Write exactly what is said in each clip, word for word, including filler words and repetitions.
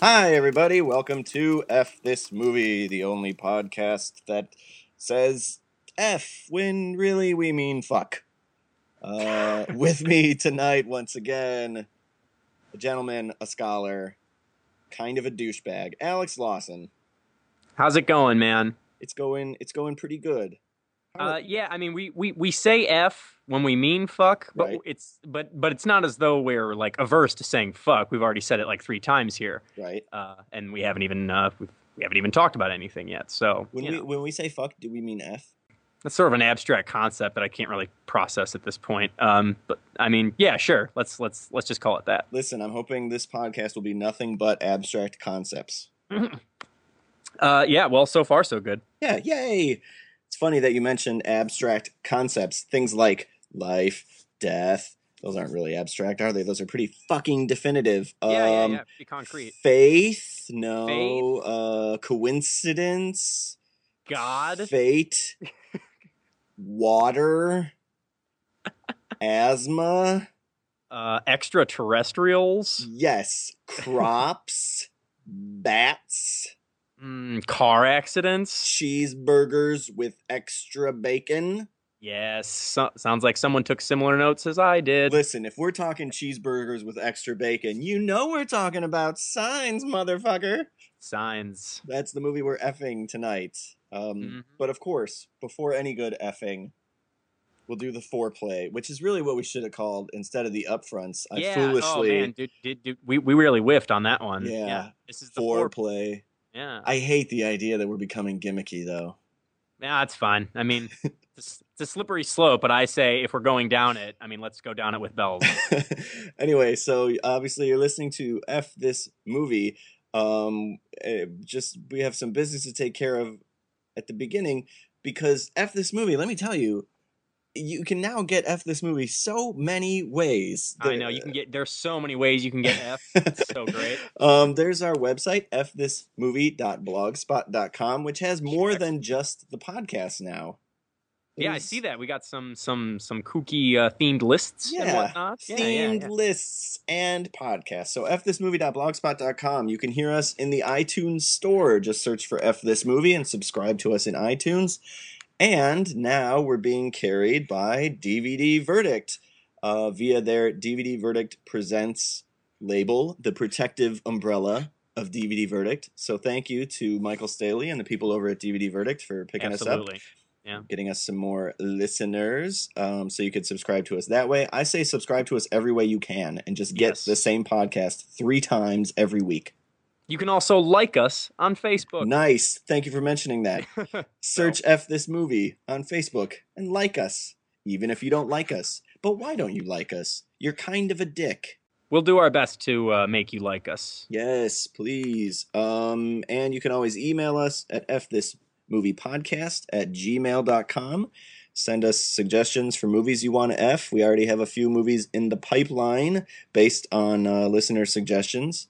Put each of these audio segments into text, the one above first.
Hi, everybody. Welcome to F This Movie, the only podcast that says F when really we mean fuck. Uh, with me tonight, once again, a gentleman, a scholar, kind of a douchebag, Alex Lawson. How's it going, man? It's going. It's going pretty good. How Uh, are- yeah, I mean, we, we, we say F when we mean fuck, but Right. it's but but it's not as though we're like averse to saying fuck. We've already said it like three times here, right. uh, and we haven't even uh, we, we haven't even talked about anything yet. So When you we know, when we say fuck, do we mean F? that's sort of an abstract concept that I can't really process at this point. Um, but I mean, yeah, sure. Let's let's let's just call it that. Listen, I'm hoping this podcast will be nothing but abstract concepts. Uh, yeah. Well, so far so good. Yeah, yay! It's funny that you mentioned abstract concepts. Things like life, death. Those aren't really abstract, are they? Those are pretty fucking definitive. Yeah, yeah, Um, yeah. Be concrete. Faith? No. Faith? Uh, coincidence? God. Fate? Water? Asthma? Uh, extraterrestrials. Yes. Crops? Bats? Mm, car accidents. Cheeseburgers with extra bacon? Yes, so, sounds like someone took similar notes as I did. Listen, if we're talking cheeseburgers with extra bacon, you know we're talking about Signs, motherfucker. Signs. That's the movie we're effing tonight. Um, Mm-hmm. But of course, before any good effing, we'll do the foreplay, which is really what we should have called instead of the upfronts. I Yeah. foolishly, Oh man, dude, dude, dude, we we really whiffed on that one. yeah, This is the four. foreplay. Yeah. I hate the idea that we're becoming gimmicky, though. Yeah, it's fine. I mean, it's, it's a slippery slope, but I say if we're going down it, I mean, let's go down it with bells. Anyway, so obviously you're listening to F This Movie. Um, eh, just we have some business to take care of at the beginning because F This Movie, let me tell you, you can now get F This Movie so many ways. I know you can get. There's so many ways you can get F. It's so great. Um, there's our website, f this movie dot blogspot dot com, which has more Check. than just the podcast now. Yeah, I There's- see that. We got some some some kooky uh, themed lists and Yeah, whatnot. Yeah, yeah, themed yeah. lists and podcasts. So f this movie dot blogspot dot com. You can hear us in the iTunes store. Just search for F This Movie and subscribe to us in iTunes. And now we're being carried by D V D Verdict uh, via their D V D Verdict Presents label, the protective umbrella of D V D Verdict. So thank you to Michael Staley and the people over at D V D Verdict for picking Absolutely. us up. Getting us some more listeners, um, so you could subscribe to us that way. I say subscribe to us every way you can and just get Yes. the same podcast three times every week. You can also like us on Facebook. Nice. Thank you for mentioning that. Search F This Movie on Facebook and like us, even if you don't like us. But why don't you like us? You're kind of a dick. We'll do our best to uh, make you like us. Yes, please. Um, and you can always email us at fthismoviepodcast at gmail dot com. Send us suggestions for movies you want to F. We already have a few movies in the pipeline based on uh, listener suggestions.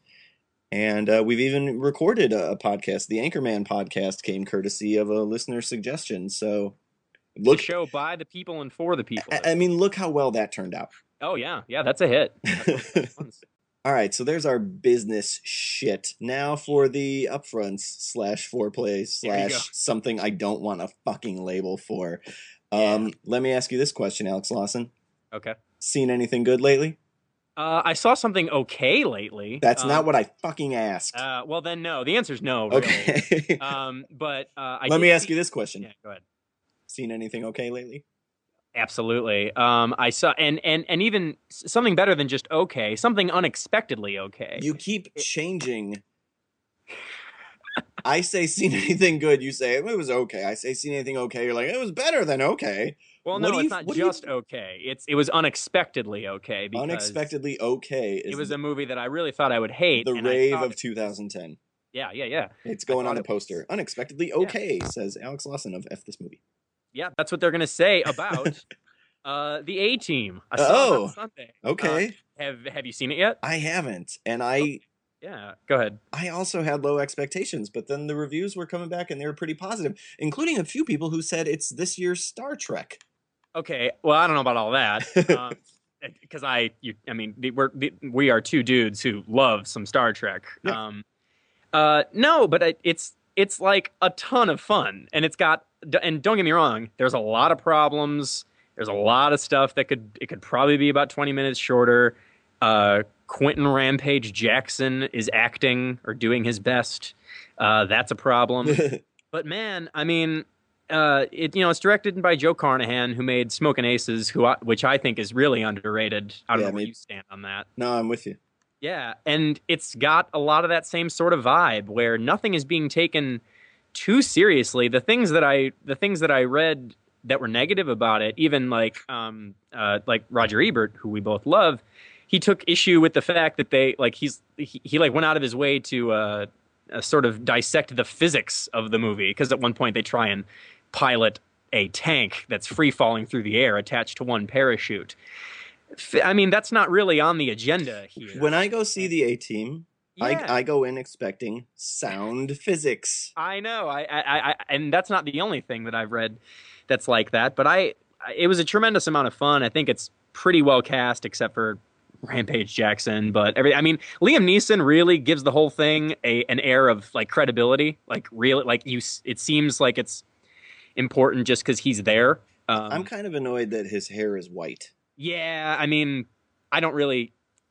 And uh, we've even recorded a, a podcast. The Anchorman podcast came courtesy of a listener suggestion. So Look, look, show by the people and for the people. I, I mean, look how well that turned out. Oh yeah, yeah, that's a hit. That's one of the best ones. All right, so there's our business shit. Now for the upfronts slash foreplay There you go. slash something I don't want a fucking label for. Yeah. Um, let me ask you this question, Alex Lawson. Okay. Seen anything good lately? Uh, I saw something okay lately. That's Um, not what I fucking asked. Uh, well then, no. The answer's no. Really. Okay. Um, but uh, I Let did me ask see- you this question. Yeah, go ahead. Seen anything okay lately? Absolutely. Um, I saw, and and and even s- something better than just okay, something unexpectedly okay. You keep changing. I say seen anything good, you say it was okay. I say seen anything okay, you're like, it was better than okay. well, what no, do it's you- not what do you- just okay. It's it was unexpectedly okay because Unexpectedly okay is it was a movie that I really thought I would hate. the and I rave thought of it- two thousand ten. Yeah, yeah, yeah, It's going I on thought the it was- poster. Unexpectedly okay, says Alex Lawson of F This Movie. yeah. That's what they're gonna say about uh, the A Team. I saw it Oh, on Sunday. Okay. Uh, have Have you seen it yet? I haven't. And I Yeah. Go ahead. I also had low expectations, but then the reviews were coming back and they were pretty positive, including a few people who said it's this year's Star Trek. Okay. Well, I don't know about all that. Um, because I, you, I mean, we're we are two dudes who love some Star Trek. Yeah. Um, Uh, no, but it, it's it's like a ton of fun, and it's got. And don't get me wrong, there's a lot of problems. There's a lot of stuff that could it could probably be about twenty minutes shorter. Uh, Quentin Rampage Jackson is acting or doing his best. Uh, that's a problem. But man, I mean, uh, it you know it's directed by Joe Carnahan, who made Smokin' Aces, who I, which I think is really underrated. I don't Yeah, know where maybe- you stand on that. No, I'm with you. Yeah, and it's got a lot of that same sort of vibe where nothing is being taken too seriously. The things that I the things that I read that were negative about it, even like um uh like Roger Ebert, who we both love, he took issue with the fact that they like he's he, he like went out of his way to uh, uh sort of dissect the physics of the movie, because at one point they try and pilot a tank that's free falling through the air attached to one parachute. I mean, that's not really on the agenda here. When I go see the A-Team, Yeah. I, I go in expecting sound physics. I know, I, I, I, and that's not the only thing that I've read that's like that. But I, it was a tremendous amount of fun. I think it's pretty well cast, except for Rampage Jackson. But every, I mean, Liam Neeson really gives the whole thing a an air of like credibility. Like really, like you, it seems like it's important just because he's there. Um, I'm kind of annoyed that his hair is white. yeah, I mean, I don't really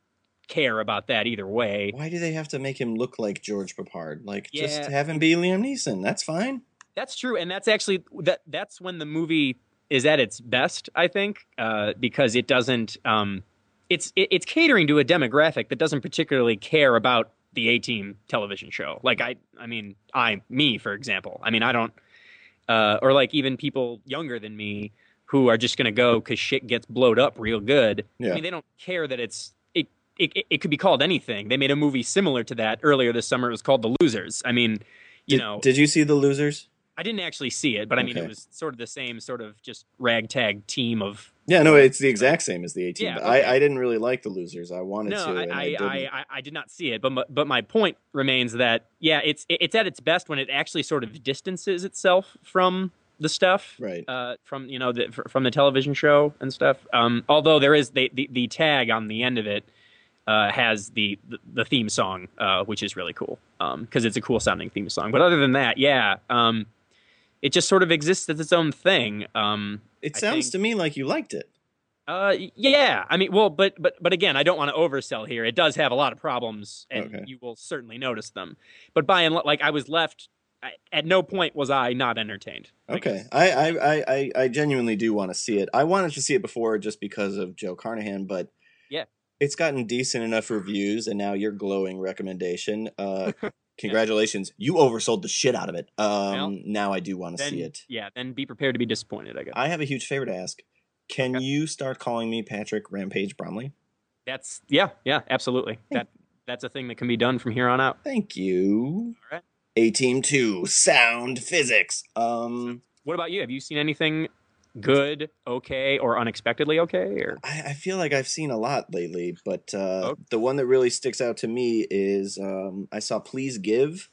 care about that either way. Why do they have to make him look like George Papard? Like, just Yeah. have him be Liam Neeson. That's fine. That's true, and that's actually that. That's when the movie is at its best, I think, uh, because it doesn't. Um, it's it, it's catering to a demographic that doesn't particularly care about the A-Team television show. Like I, I mean, I, me, for example. I mean, I don't, uh, or like even people younger than me who are just going to go because shit gets blowed up real good. Yeah. I mean, they don't care that it's. It, it, it could be called anything. They made a movie similar to that earlier this summer. It was called The Losers. I mean, you Did, know, did you see The Losers? I didn't actually see it, but I mean, Okay. it was sort of the same sort of just ragtag team of. Yeah, no, it's the exact same as the A-Team. Yeah, but okay. I, I didn't really like The Losers. I wanted No, to, I and I, I, didn't. I, I, I did not see it, but my, but my point remains that yeah, it's it's at its best when it actually sort of distances itself from the stuff, Right. Uh, from you know the, fr- from the television show and stuff. Um, although there is the, the the tag on the end of it uh, has the, the the theme song, uh, which is really cool because it's a cool sounding theme song. But other than that, yeah, um, it just sort of exists as its own thing. Um, It I sounds think- to me like you liked it. Uh, yeah. I mean, well, but but but again, I don't want to oversell here. It does have a lot of problems, and Okay. you will certainly notice them. But by and large, like I was left. I, at no point was I not entertained. I Okay, guess. I, I, I, I, I genuinely do want to see it. I wanted to see it before just because of Joe Carnahan, but Yeah. it's gotten decent enough reviews, and now your glowing recommendation. Uh, congratulations, you oversold the shit out of it. Um, Well, now I do want to Then see it. yeah, then be prepared to be disappointed. I guess I have a huge favor to ask. Can Okay. you start calling me Patrick Rampage Bromley? that's yeah, yeah, absolutely. That that's a thing that can be done from here on out. Thank you. All right. A-Team two, sound physics. Um, What about you? Have you seen anything good, okay, or unexpectedly okay? Or I, I feel like I've seen a lot lately, but uh, Okay. the one that really sticks out to me is um, I saw Please Give.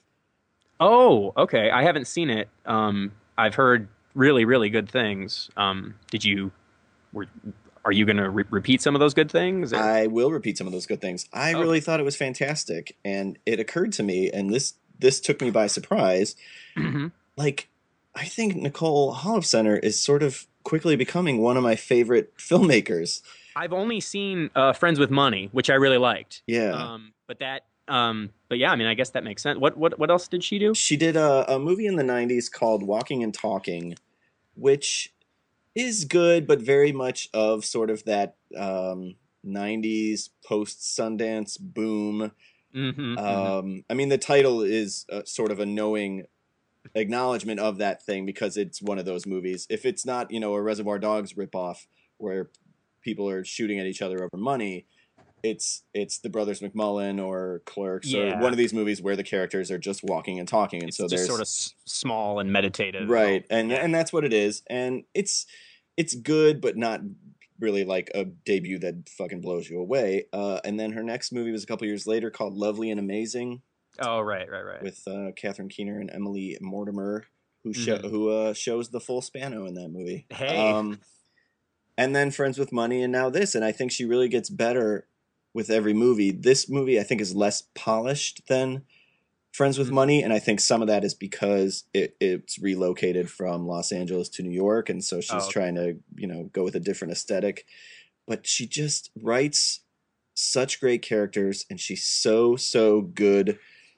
oh, okay, I haven't seen it. Um, I've heard really, really good things. Um, did you? Were, are you going to re- repeat some of those good things? or- I will repeat some of those good things. I Oh. really thought it was fantastic, and it occurred to me, and this this took me by surprise. Mhm. Like, I think Nicole Holofcener is sort of quickly becoming one of my favorite filmmakers. I've only seen uh, Friends with Money, which I really liked. Yeah. Um, but that, um, but yeah, I mean, I guess that makes sense. What what what else did she do? She did a, a movie in the nineties called Walking and Talking, which is good, but very much of sort of that um, nineties post Sundance boom. Mm-hmm, Um, I mean, the title is uh, sort of a knowing acknowledgement of that thing because it's one of those movies. If it's not, you know, a Reservoir Dogs ripoff where people are shooting at each other over money, it's it's the Brothers McMullen or Clerks Yeah. or one of these movies where the characters are just walking and talking, and it's so just there's sort of s- small and meditative, right, Oh, and yeah. and that's what it is, and it's it's good, but not really like a debut that fucking blows you away. Uh, and then her next movie was a couple years later called Lovely and Amazing Oh, right, right, right. with uh, Catherine Keener and Emily Mortimer, who sho- Mhm. who uh, shows the full Spano in that movie. Hey. Um, and then Friends with Money, and now this, and I think she really gets better with every movie. This movie, I think, is less polished than Friends with Mhm. Money, and I think some of that is because it, it's relocated from Los Angeles to New York, and so she's Oh, okay. trying to, you know, go with a different aesthetic. But she just writes such great characters, and she's so, so good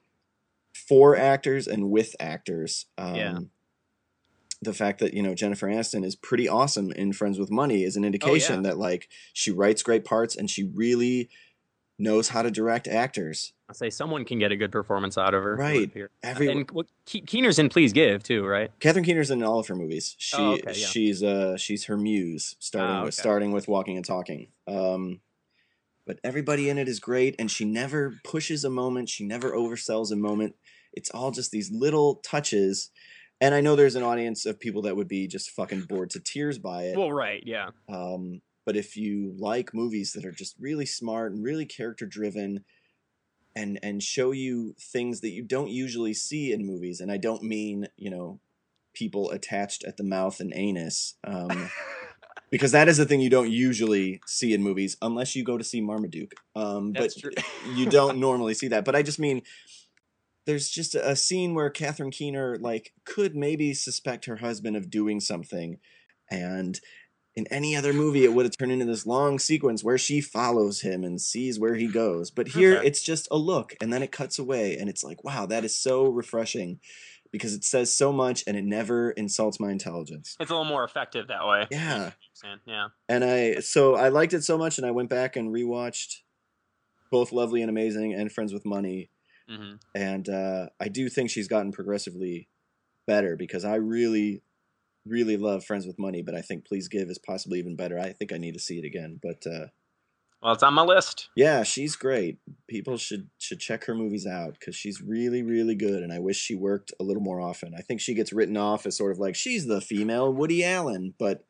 for actors and with actors. Yeah. Um, the fact that, you know, Jennifer Aniston is pretty awesome in Friends with Money is an Oh, indication yeah. that, like, she writes great parts and she really knows how to direct actors. I'll say someone can get a good performance out of her. It would Right. appear. Uh, Every And what Ke- Keener's in Please Give too, right? Catherine Keener's in all of her movies. Oh, She okay. Yeah. she's uh she's her muse, starting Ah, with okay. starting with Walking and Talking. Um, but everybody in it is great, and she never pushes a moment. She never oversells a moment. It's all just these little touches. And I know there's an audience of people that would be just fucking bored to tears by it. Well, right. Yeah. Um, but if you like movies that are just really smart and really character driven, and and show you things that you don't usually see in movies, and I don't mean, you know, people attached at the mouth and anus, um, because that is a thing you don't usually see in movies unless you go to see Marmaduke. Um, but That's true. you don't normally see that. But I just mean there's just a scene where Catherine Keener like could maybe suspect her husband of doing something, and in any other movie it would have turned into this long sequence where she follows him and sees where he goes. But here Okay. it's just a look and then it cuts away, and it's like, wow, that is so refreshing because it says so much and it never insults my intelligence. It's a little more effective that way. Yeah. Yeah. And I so I liked it so much, and I went back and rewatched both Lovely and Amazing and Friends with Money. Mm-hmm. And uh, I do think she's gotten progressively better because I really, really love Friends with Money, but I think Please Give is possibly even better. I think I need to see it again. But uh, Well, it's on my list. yeah, she's great. People should should check her movies out because she's really, really good. And I wish she worked a little more often. I think she gets written off as sort of like she's the female Woody Allen, but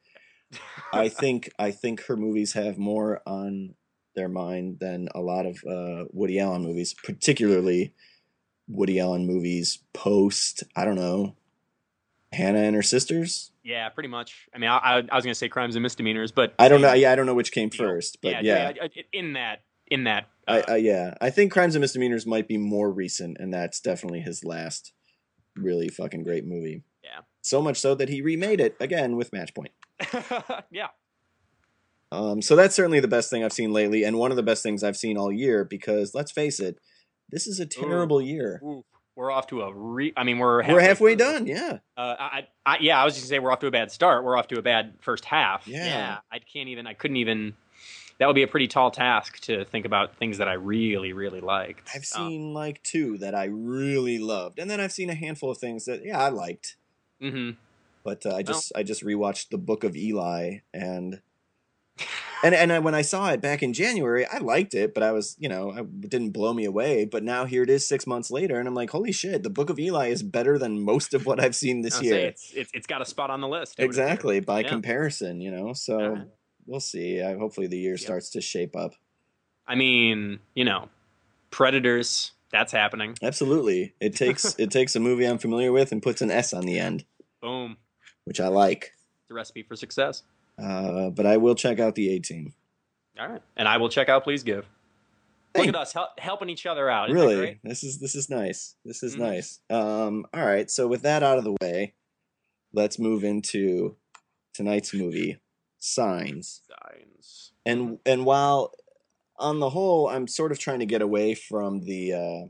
I think I think her movies have more on their mind than a lot of uh, Woody Allen movies, particularly Woody Allen movies post, I don't know, Hannah and her sisters. Yeah, pretty much. I mean, I, I, I was gonna say Crimes and Misdemeanors, but I don't know. same Yeah, I don't know which came deal. first, Yeah, but yeah, yeah. I- In that, in that. I, Uh, I yeah, I think Crimes and Misdemeanors might be more recent, and that's definitely his last really fucking great movie. yeah. So much so that he remade it again with Match Point. Yeah. Um, so that's certainly the best thing I've seen lately, and one of the best things I've seen all year. Because let's face it, this is a terrible Ooh, year. ooh. We're off to a re. I mean, we're halfway, We're halfway through. done. Yeah. Uh, I, I, yeah, I was just gonna say we're off to a bad start. We're off to a bad first half. Yeah. I can't even. I couldn't even. That would be a pretty tall task to think about things that I really, really liked. I've Um, seen like two that I really loved, and then I've seen a handful of things that yeah I liked. mhm. But uh, I Well, just I just rewatched the Book of Eli, and and and I, when I saw it back in January, I liked it, but I was you know it didn't blow me away. But now here it is six months later, and I'm like, holy shit, the Book of Eli is better than most of what I've seen this I'll say year. it's it's it's got a spot on the list. It would appear. Exactly, by Yeah. comparison, you know. So All right. we'll see. I, hopefully the year Yep. starts to shape up. I mean, you know, Predators. That's happening. Absolutely, it takes it takes a movie I'm familiar with and puts an S on the end, Boom. which I like. The recipe for success. Uh, but I will check out the A Team. All right. And I will check out Please Give. Look Hey. at us help, helping each other out. Isn't that Really, great? this is this is nice. This is Mhm. nice. Um, all right, so with that out of the way, let's move into tonight's movie, Signs. Signs. And and while on the whole, I'm sort of trying to get away from the uh,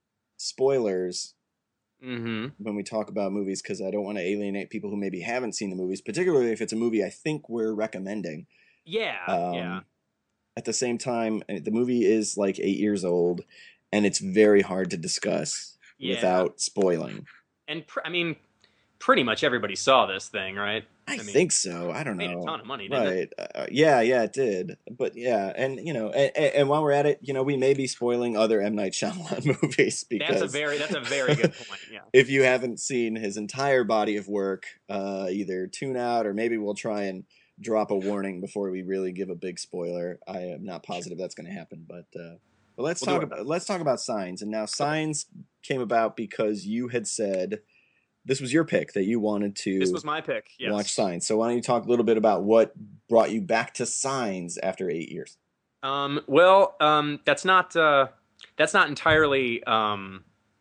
spoilers Mm-hmm. when we talk about movies because I don't want to alienate people who maybe haven't seen the movies, particularly if it's a movie I think we're recommending. Yeah. Um, yeah. At the same time, uh, the movie is like eight years old, and it's very hard to discuss Yeah. without spoiling. And pr- I mean, pretty much everybody saw this thing, right? I, I mean, think so. I don't Made know. a ton of money, didn't it? Right. Uh, yeah, yeah, it did. But yeah, and you know, and, and while we're at it, you know, we may be spoiling other M. Night Shyamalan movies because That's a very that's a very good point. Yeah. if you haven't seen his entire body of work, uh, either tune out or maybe we'll try and drop a warning before we really give a big spoiler. I am not positive that's going to happen, but uh, but let's We'll do talk our about let's talk about Signs. And now Signs came about because you had said this was your pick that you wanted to This was my pick. Yes. watch Signs. So why don't you talk a little bit about what brought you back to Signs after eight years? Um, well, um, that's not uh, that's not entirely um,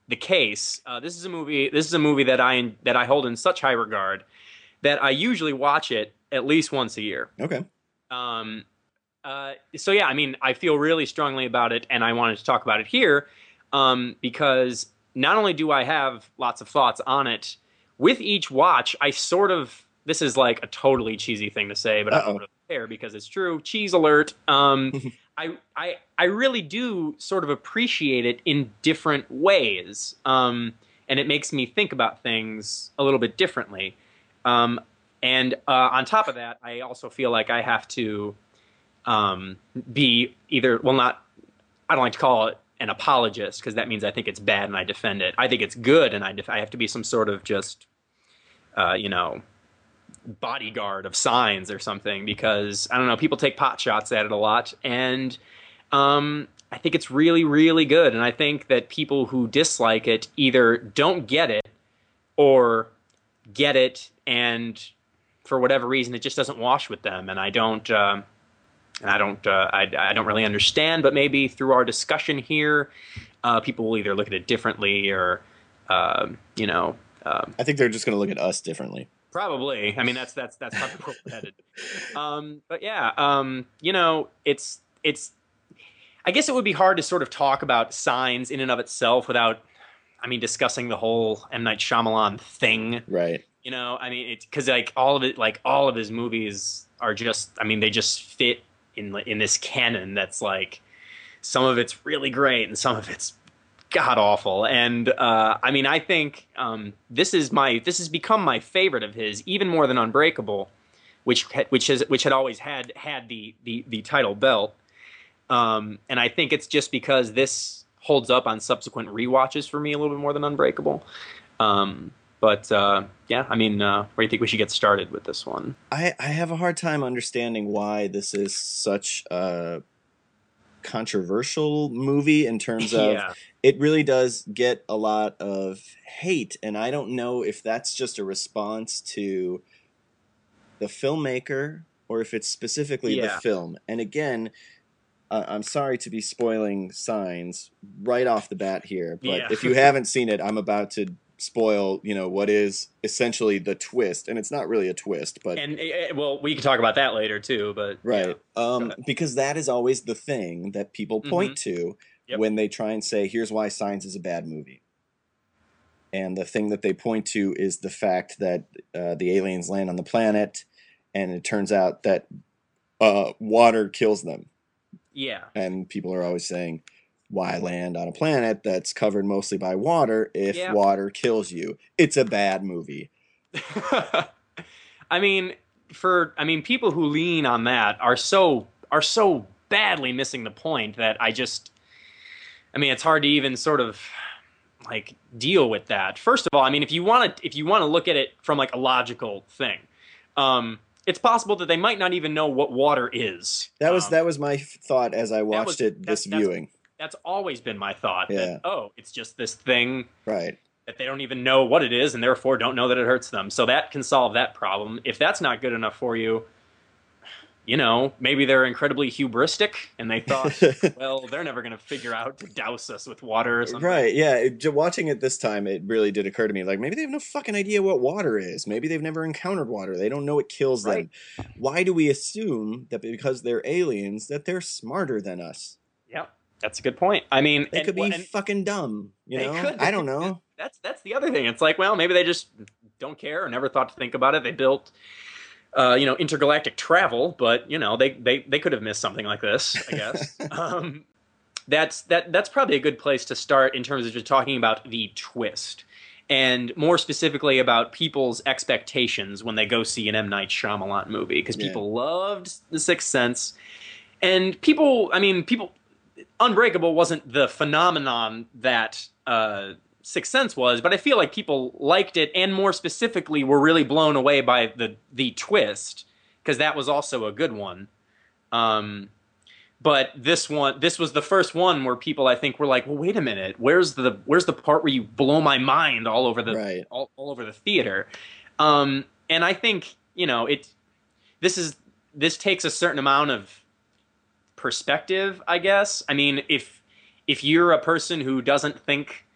the case, uh, this is a movie. This is a movie that I that I hold in such high regard that I usually watch it at least once a year. Okay. Um, uh, so yeah, I mean, I feel really strongly about it, and I wanted to talk about it here um, because not only do I have lots of thoughts on it, with each watch, I sort of this is like a totally cheesy thing to say, but Uh-oh. I don't really care because it's true. Cheese alert. Um, I, I, I really do sort of appreciate it in different ways. Um, and it makes me think about things a little bit differently. Um, and uh, on top of that, I also feel like I have to um, be either, well, not, I don't like to call it an apologist because that means I think it's bad and I defend it. I think it's good and I, def- I have to be some sort of just, uh, you know, bodyguard of signs or something because, I don't know, people take pot shots at it a lot. And um, I think it's really, really good. And I think that people who dislike it either don't get it or get it and for whatever reason it just doesn't wash with them. And I don't... Um, And I don't, uh, I, I don't really understand, but maybe through our discussion here, uh, people will either look at it differently or, uh, you know. Um, I think they're just going to look at us differently. Probably. I mean, that's that's that's probably where we're headed. Um, but yeah, um, you know, it's it's. I guess it would be hard to sort of talk about Signs in and of itself without, I mean, discussing the whole M. Night Shyamalan thing. Right. You know, I mean, it's because like all of it, like all of his movies are just, I mean, they just fit in in this canon that's like some of it's really great and some of it's god awful. And uh, I mean, I think um, this is my this has become my favorite of his, even more than Unbreakable, which which has which had always had had the the, the title belt. Um, and I think it's just because this holds up on subsequent rewatches for me a little bit more than Unbreakable. Um, But, uh, yeah, I mean, uh, where do you think we should get started with this one? I, I have a hard time understanding why this is such a controversial movie in terms of Yeah. It really does get a lot of hate. And I don't know if that's just a response to the filmmaker or if it's specifically Yeah. the film. And again, uh, I'm sorry to be spoiling Signs right off the bat here, but Yeah. if you haven't seen it, I'm about to spoil, you know, what is essentially the twist, and it's not really a twist, but And uh, well, we can talk about that later too. But right, yeah. um, because that is always the thing that people point Mm-hmm. to Yep. when they try and say, "Here's why Signs is a bad movie." And the thing that they point to is the fact that uh, the aliens land on the planet, and it turns out that uh, water kills them. Yeah. And people are always saying, why land on a planet that's covered mostly by water if Yeah. water kills you? It's a bad movie. I mean, for I mean, people who lean on that are so are so badly missing the point that I just, I mean, it's hard to even sort of like deal with that. First of all, I mean, if you want to if you want to look at it from like a logical thing, um, it's possible that they might not even know what water is. That was um, that was my f- thought as I watched was- it this that- that's- viewing. That's always been my thought. Yeah. That, oh, it's just this thing Right. that they don't even know what it is and therefore don't know that it hurts them. So that can solve that problem. If that's not good enough for you, you know, maybe they're incredibly hubristic and they thought, well, they're never going to figure out to douse us with water or something. Right, yeah. It, j- watching it this time, it really did occur to me, like, maybe they have no fucking idea what water is. Maybe they've never encountered water. They don't know it kills Right. them. Why do we assume that because they're aliens, that they're smarter than us? Yep. That's a good point. I mean, They and- could be well, and fucking dumb, you they know? could. I don't know. that's that's the other thing. It's like, well, maybe they just don't care or never thought to think about it. They built, uh, you know, intergalactic travel, but you know, they they they could have missed something like this, I guess. um, that's that that's probably a good place to start in terms of just talking about the twist, and more specifically about people's expectations when they go see an M. Night Shyamalan movie, because Yeah. people loved The Sixth Sense, and people, I mean, people. Unbreakable wasn't the phenomenon that uh, Sixth Sense was, but I feel like people liked it, and more specifically, were really blown away by the the twist, because that was also a good one. Um, but this one, this was the first one where people, I think, were like, "Well, wait a minute, where's the where's the part where you blow my mind all over the Right. all, all over the theater?" Um, and I think, you know, it. This is this takes a certain amount of perspective, I guess. I mean, if if you're a person who doesn't think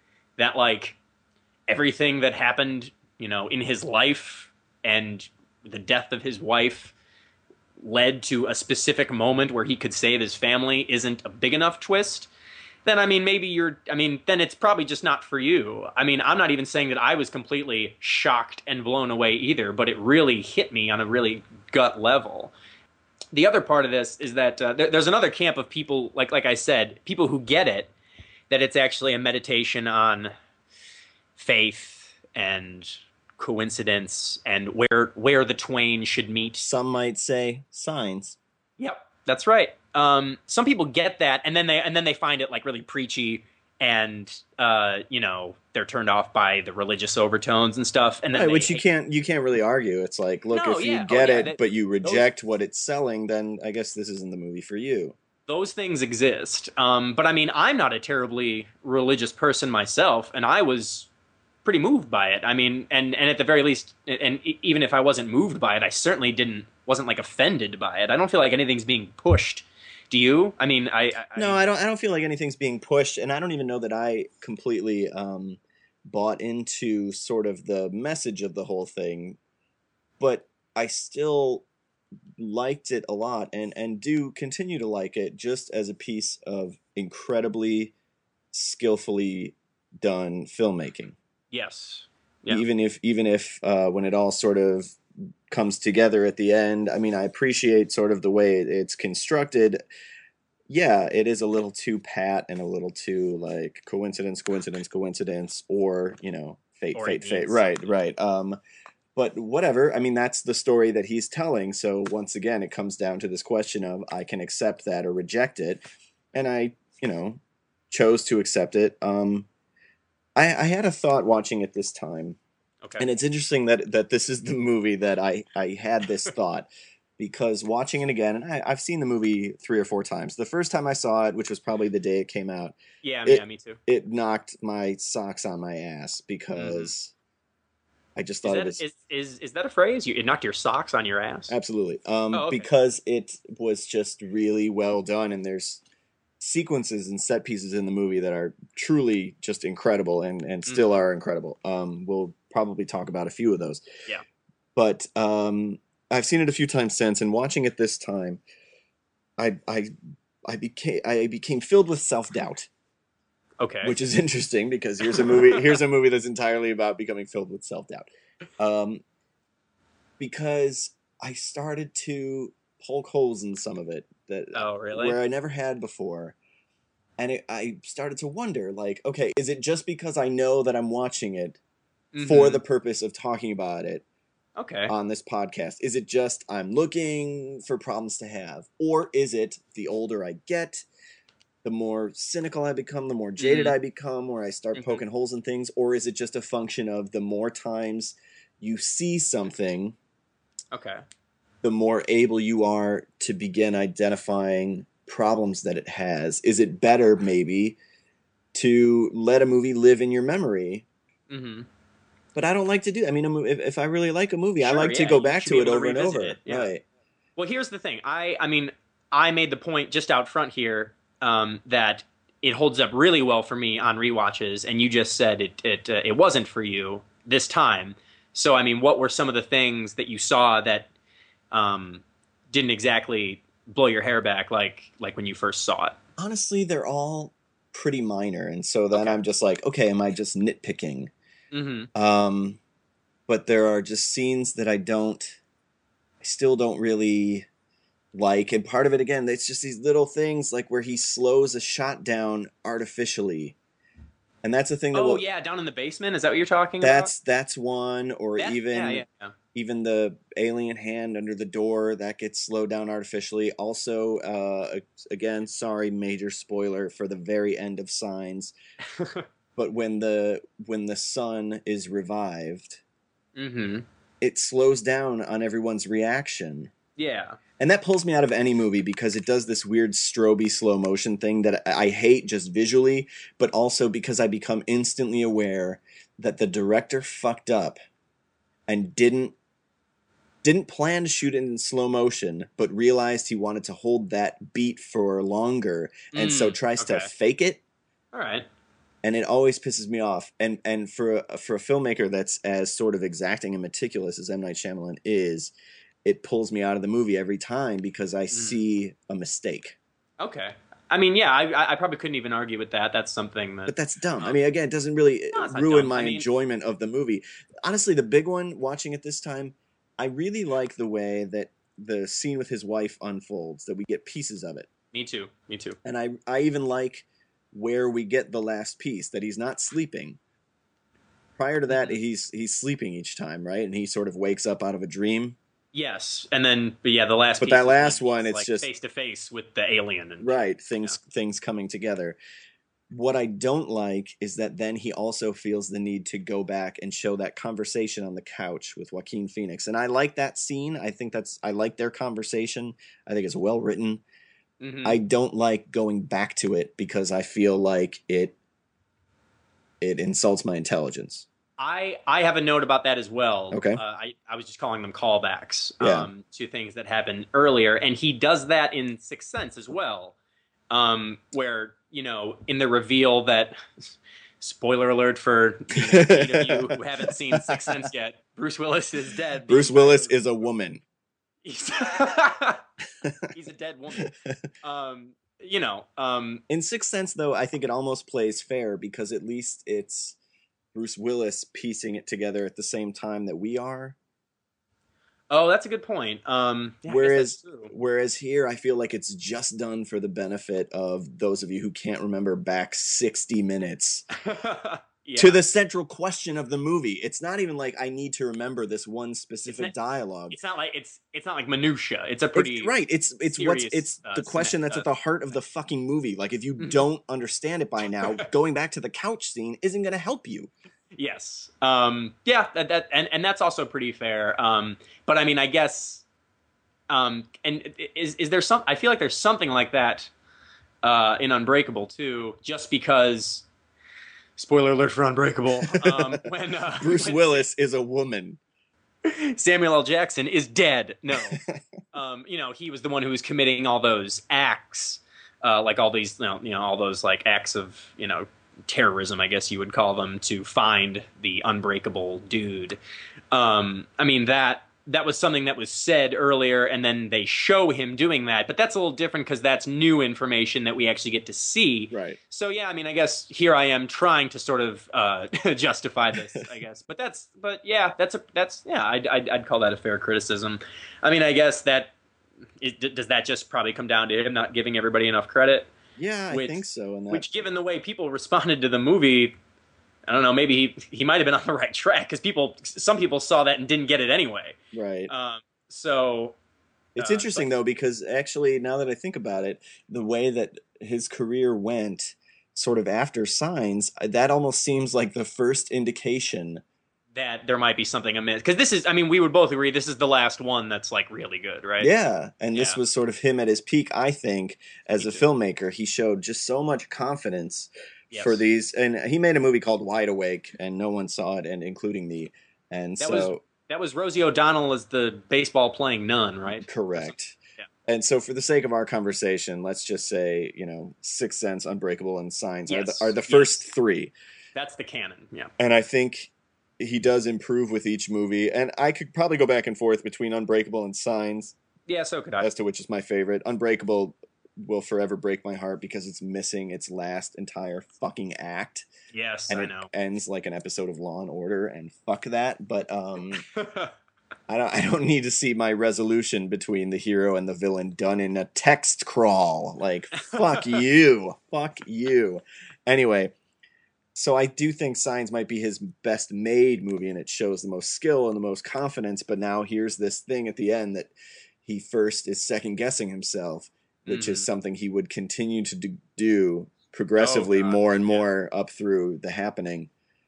that like everything that happened, you know, in his life and the death of his wife led to a specific moment where he could save his family isn't a big enough twist, then I mean maybe you're I mean then it's probably just not for you. I mean, I'm not even saying that I was completely shocked and blown away either, but it really hit me on a really gut level. The other part of this is that uh, there, there's another camp of people, like like I said, people who get it, that it's actually a meditation on faith and coincidence and where where the twain should meet. Some might say signs. Yep, that's right. Um, some people get that, and then they and then they find it like really preachy, and uh, you know they're turned off by the religious overtones and stuff. And then right, they which you hate- can't you can't really argue. It's like, look, No, if you yeah. Oh, get yeah, it, that- but you reject what it's selling, then I guess this isn't the movie for you. those things exist. Um, but I mean, I'm not a terribly religious person myself, and I was pretty moved by it. I mean, and and at the very least, and even if I wasn't moved by it, I certainly didn't wasn't like offended by it. I don't feel like anything's being pushed. Do you? I mean, I, I No, I don't. I don't feel like anything's being pushed, and I don't even know that I completely um, bought into sort of the message of the whole thing. But I still liked it a lot, and and do continue to like it, just as a piece of incredibly skillfully done filmmaking. Yes. Yeah. Even if even if uh, when it all sort of comes together at the end, I mean, I appreciate sort of the way it's constructed. Yeah, it is a little too pat and a little too like coincidence, coincidence, coincidence, or you know, fate, Or fate, it fate. means Right, something. right. Um, but whatever. I mean, that's the story that he's telling. So once again, it comes down to this question of I can accept that or reject it, and I, you know, chose to accept it. Um, I, I had a thought watching it this time. Okay. And it's interesting that that this is the movie that I, I had this thought, because watching it again, and I, I've seen the movie three or four times. The first time I saw it, which was probably the day it came out, yeah, it- yeah, me too. it knocked my socks on my ass because I just Is thought that, it was is, is, is that a phrase? You, it knocked your socks on your ass? absolutely um, Oh, okay. because it was just really well done, and there's sequences and set pieces in the movie that are truly just incredible and, and still Mhm. are incredible. Um, we'll probably talk about a few of those. Yeah. But um, I've seen it a few times since, and watching it this time, I I I became I became filled with self doubt, Okay. which is interesting because here's a movie here's a movie that's entirely about becoming filled with self doubt, um, because I started to poke holes in some of it that Oh, really? where I never had before. And it, I started to wonder, like, okay, is it just because I know that I'm watching it for Mhm. the purpose of talking about it Okay. on this podcast? Is it just I'm looking for problems to have? Or is it the older I get, the more cynical I become, the more jaded Mhm. I become, where I start Mhm. poking holes in things? Or is it just a function of the more times you see something, Okay. the more able you are to begin identifying problems that it has? Is it better maybe to let a movie live in your memory? Mm-hmm. But I don't like to do. I mean, a mo- if, if I really like a movie, I Sure, like to yeah, go you back should to be it able to over and revisit over. it, yeah. Right. Well, here's the thing. I, I mean, I made the point just out front here um, that it holds up really well for me on rewatches, and you just said it it uh, it wasn't for you this time. So, I mean, what were some of the things that you saw that um, didn't exactly blow your hair back like like when you first saw it? Honestly, they're all pretty minor, and so then Okay. I'm just like, okay, am I just nitpicking? Mm-hmm. Um, but there are just scenes that I don't, I still don't really like, and part of it again, it's just these little things like where he slows a shot down artificially, and that's the thing that Oh will. yeah, down in the basement. Is that what you're talking That's that's one, or about? That- even yeah, yeah, yeah. even the alien hand under the door that gets slowed down artificially. Also, uh, again, sorry, major spoiler for the very end of Signs, but when the when the son is revived, Mm-hmm. it slows down on everyone's reaction. Yeah. And that pulls me out of any movie because it does this weird stroby slow motion thing that I hate just visually, but also because I become instantly aware that the director fucked up and didn't didn't plan to shoot it in slow motion, but realized he wanted to hold that beat for longer, and so Mm, tries to okay. fake it. All right. and it always pisses me off. And and for a, for a filmmaker that's as sort of exacting and meticulous as M. Night Shyamalan is, it pulls me out of the movie every time because I Mm. see a mistake. Okay. I mean, yeah, I I probably couldn't even argue with that. That's something that. But that's dumb. I Um, mean, again, it doesn't really No, it's not ruin dumb. my I mean- enjoyment of the movie. Honestly, the big one, watching it this time, I really like the way that the scene with his wife unfolds, that we get pieces of it. Me too. Me too. And I, I even like where we get the last piece, that he's not sleeping. Prior to that, Mhm. he's he's sleeping each time, right? And he sort of wakes up out of a dream. Yes, and then but yeah, the last. But piece that is last when one, he's, it's like, just- face to face with the alien. And Right, things things coming together. What I don't like is that then he also feels the need to go back and show that conversation on the couch with Joaquin Phoenix. And I like that scene. I think that's I like their conversation. I think it's well written. Mhm. I don't like going back to it because I feel like it it insults my intelligence. I I have a note about that as well. Okay. Uh, I I was just calling them callbacks Yeah. um, to things that happened earlier, and he does that in Sixth Sense as well, um, where you know in the reveal that. Spoiler alert for the eight of you who haven't seen Sixth Sense yet. Bruce Willis is dead. Bruce Willis is a woman. He's, he's a dead woman. Um, you know. Um, In Sixth Sense, though, I think it almost plays fair because at least it's Bruce Willis piecing it together at the same time that we are. oh, that's a good point. Um, yeah, I guess Whereas, that's true. whereas here, I feel like it's just done for the benefit of those of you who can't remember back sixty minutes Yeah. to the central question of the movie. It's not even like I need to remember this one specific not- dialogue. It's not like it's it's not like minutia. It's a pretty It's, right. It's it's what's serious, it's uh, the question sna- that's at the heart of the fucking movie. Like if you Mhm. don't understand it by now, going back to the couch scene isn't going to help you. Yes. Um, yeah. That, that and and that's also pretty fair. Um, but I mean, I guess. Um, and is is there some? I feel like there's something like that uh, in Unbreakable too. Just because. Spoiler alert for Unbreakable. Um, when uh, Bruce when Willis is a woman. Samuel L. Jackson is dead. No, um, you know he was the one who was committing all those acts, uh, like all these, you know, you know, all those like acts of you know terrorism, I guess you would call them, to find the unbreakable dude. Um, I mean that that was something that was said earlier, and then they show him doing that. But that's a little different because that's new information that we actually get to see. Right. So yeah, I mean, I guess here I am trying to sort of uh, justify this, I guess. But that's, but yeah, that's a that's yeah, I'd I'd, I'd call that a fair criticism. I mean, I guess that it, does that just probably come down to him not giving everybody enough credit? Yeah, I Which- think so. And that, Which, given the way people responded to the movie, I don't know, maybe he he might have been on the right track because people, some people saw that and didn't get it anyway. right. Um, so It's uh, interesting though because actually, now that I think about it, the way that his career went, sort of after Signs, that almost seems like the first indication. that there might be something amiss because this is, I mean, we would both agree this is the last one that's like really good, right? Yeah, and this Yeah. was sort of him at his peak, I think, as Me a too. filmmaker. He showed just so much confidence Yes. for these, and he made a movie called Wide Awake, and no one saw it, and including me. And That so, was- That was Rosie O'Donnell as the baseball playing nun, right? correct. Yeah. And so, for the sake of our conversation, let's just say, you know, Sixth Sense, Unbreakable, and Signs are the Yes, are the yes. first three. That's the canon. Yeah. And I think he does improve with each movie. And I could probably go back and forth between Unbreakable and Signs Yeah. So could I. as to which is my favorite. Unbreakable will forever break my heart because it's missing its last entire fucking act. Yes, And I it know. ends like an episode of Law and Order, and fuck that. But um, I don't. I don't need to see my resolution between the hero and the villain done in a text crawl. Like fuck you, fuck you. Anyway, so I do think Signs might be his best made movie, and it shows the most skill and the most confidence. But now here's this thing at the end that he first is second guessing himself, which is Mhm. something he would continue to do, do progressively Oh, God, more and yeah. more up through The Happening,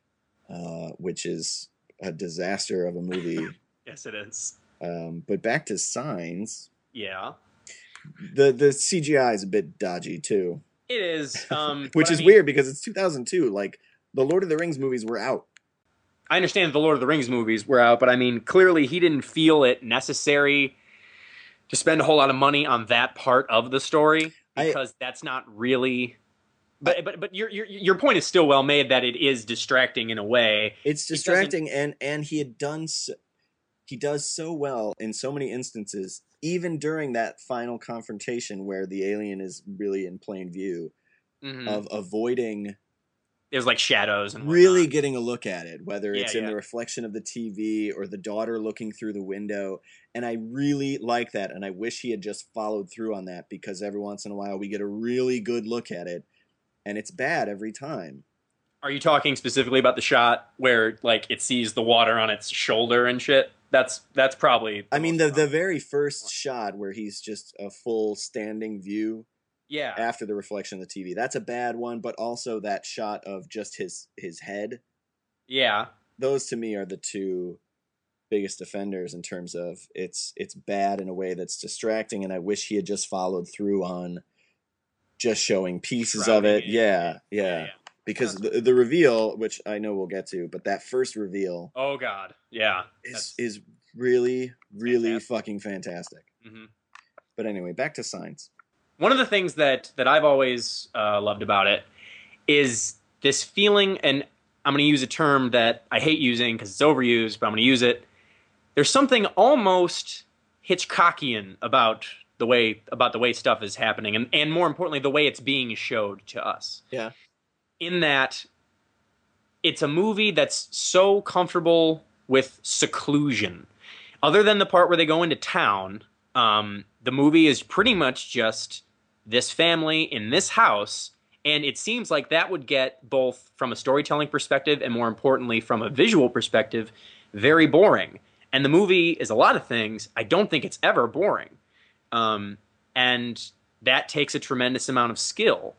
uh, which is a disaster of a movie. Yes, it is. um, but back to Signs, Yeah, the the C G I is a bit dodgy too, it is. Um, which but I is mean, weird because it's two thousand two. Like the Lord of the Rings movies were out. I understand the Lord of the Rings movies were out, but I mean, clearly he didn't feel it necessary to spend a whole lot of money on that part of the story I- because that's not really but but but your your your point is still well made that it is distracting in a way. It's It doesn't. distracting, and and he had done so, he does so well in so many instances, even during that final confrontation where the alien is really in plain view, Mhm. of avoiding There's like shadows and really whatnot. getting a look at it, whether Yeah, it's in yeah. the reflection of the T V or the daughter looking through the window. And I really like that, and I wish he had just followed through on that, because every once in a while we get a really good look at it, and it's bad every time. Are you talking specifically about the shot where like it sees the water on its shoulder and shit? That's that's probably. The I mean, most the the common. very first shot where he's just a full standing view Yeah. after the reflection of the T V, that's a bad one. But also that shot of just his his head, Yeah. those to me are the two biggest offenders in terms of it's it's bad in a way that's distracting, and I wish he had just followed through on just showing pieces of Shrouding it. it. Yeah, yeah. Yeah, yeah. Because That's- the, the reveal, which I know we'll get to, but that first reveal Oh God. Yeah. is That's- is really really fantastic. fucking fantastic. Mhm. But anyway, back to Signs. One of the things that that I've always uh, loved about it is this feeling, and I'm going to use a term that I hate using because it's overused, but I'm going to use it. There's something almost Hitchcockian about the way about the way stuff is happening, and and more importantly, the way it's being showed to us. Yeah. In that, it's a movie that's so comfortable with seclusion. Other than the part where they go into town, um, the movie is pretty much just this family in this house, and it seems like that would get, both from a storytelling perspective and more importantly from a visual perspective, very boring. And the movie is a lot of things. I don't think it's ever boring. Um, and that takes a tremendous amount of skill.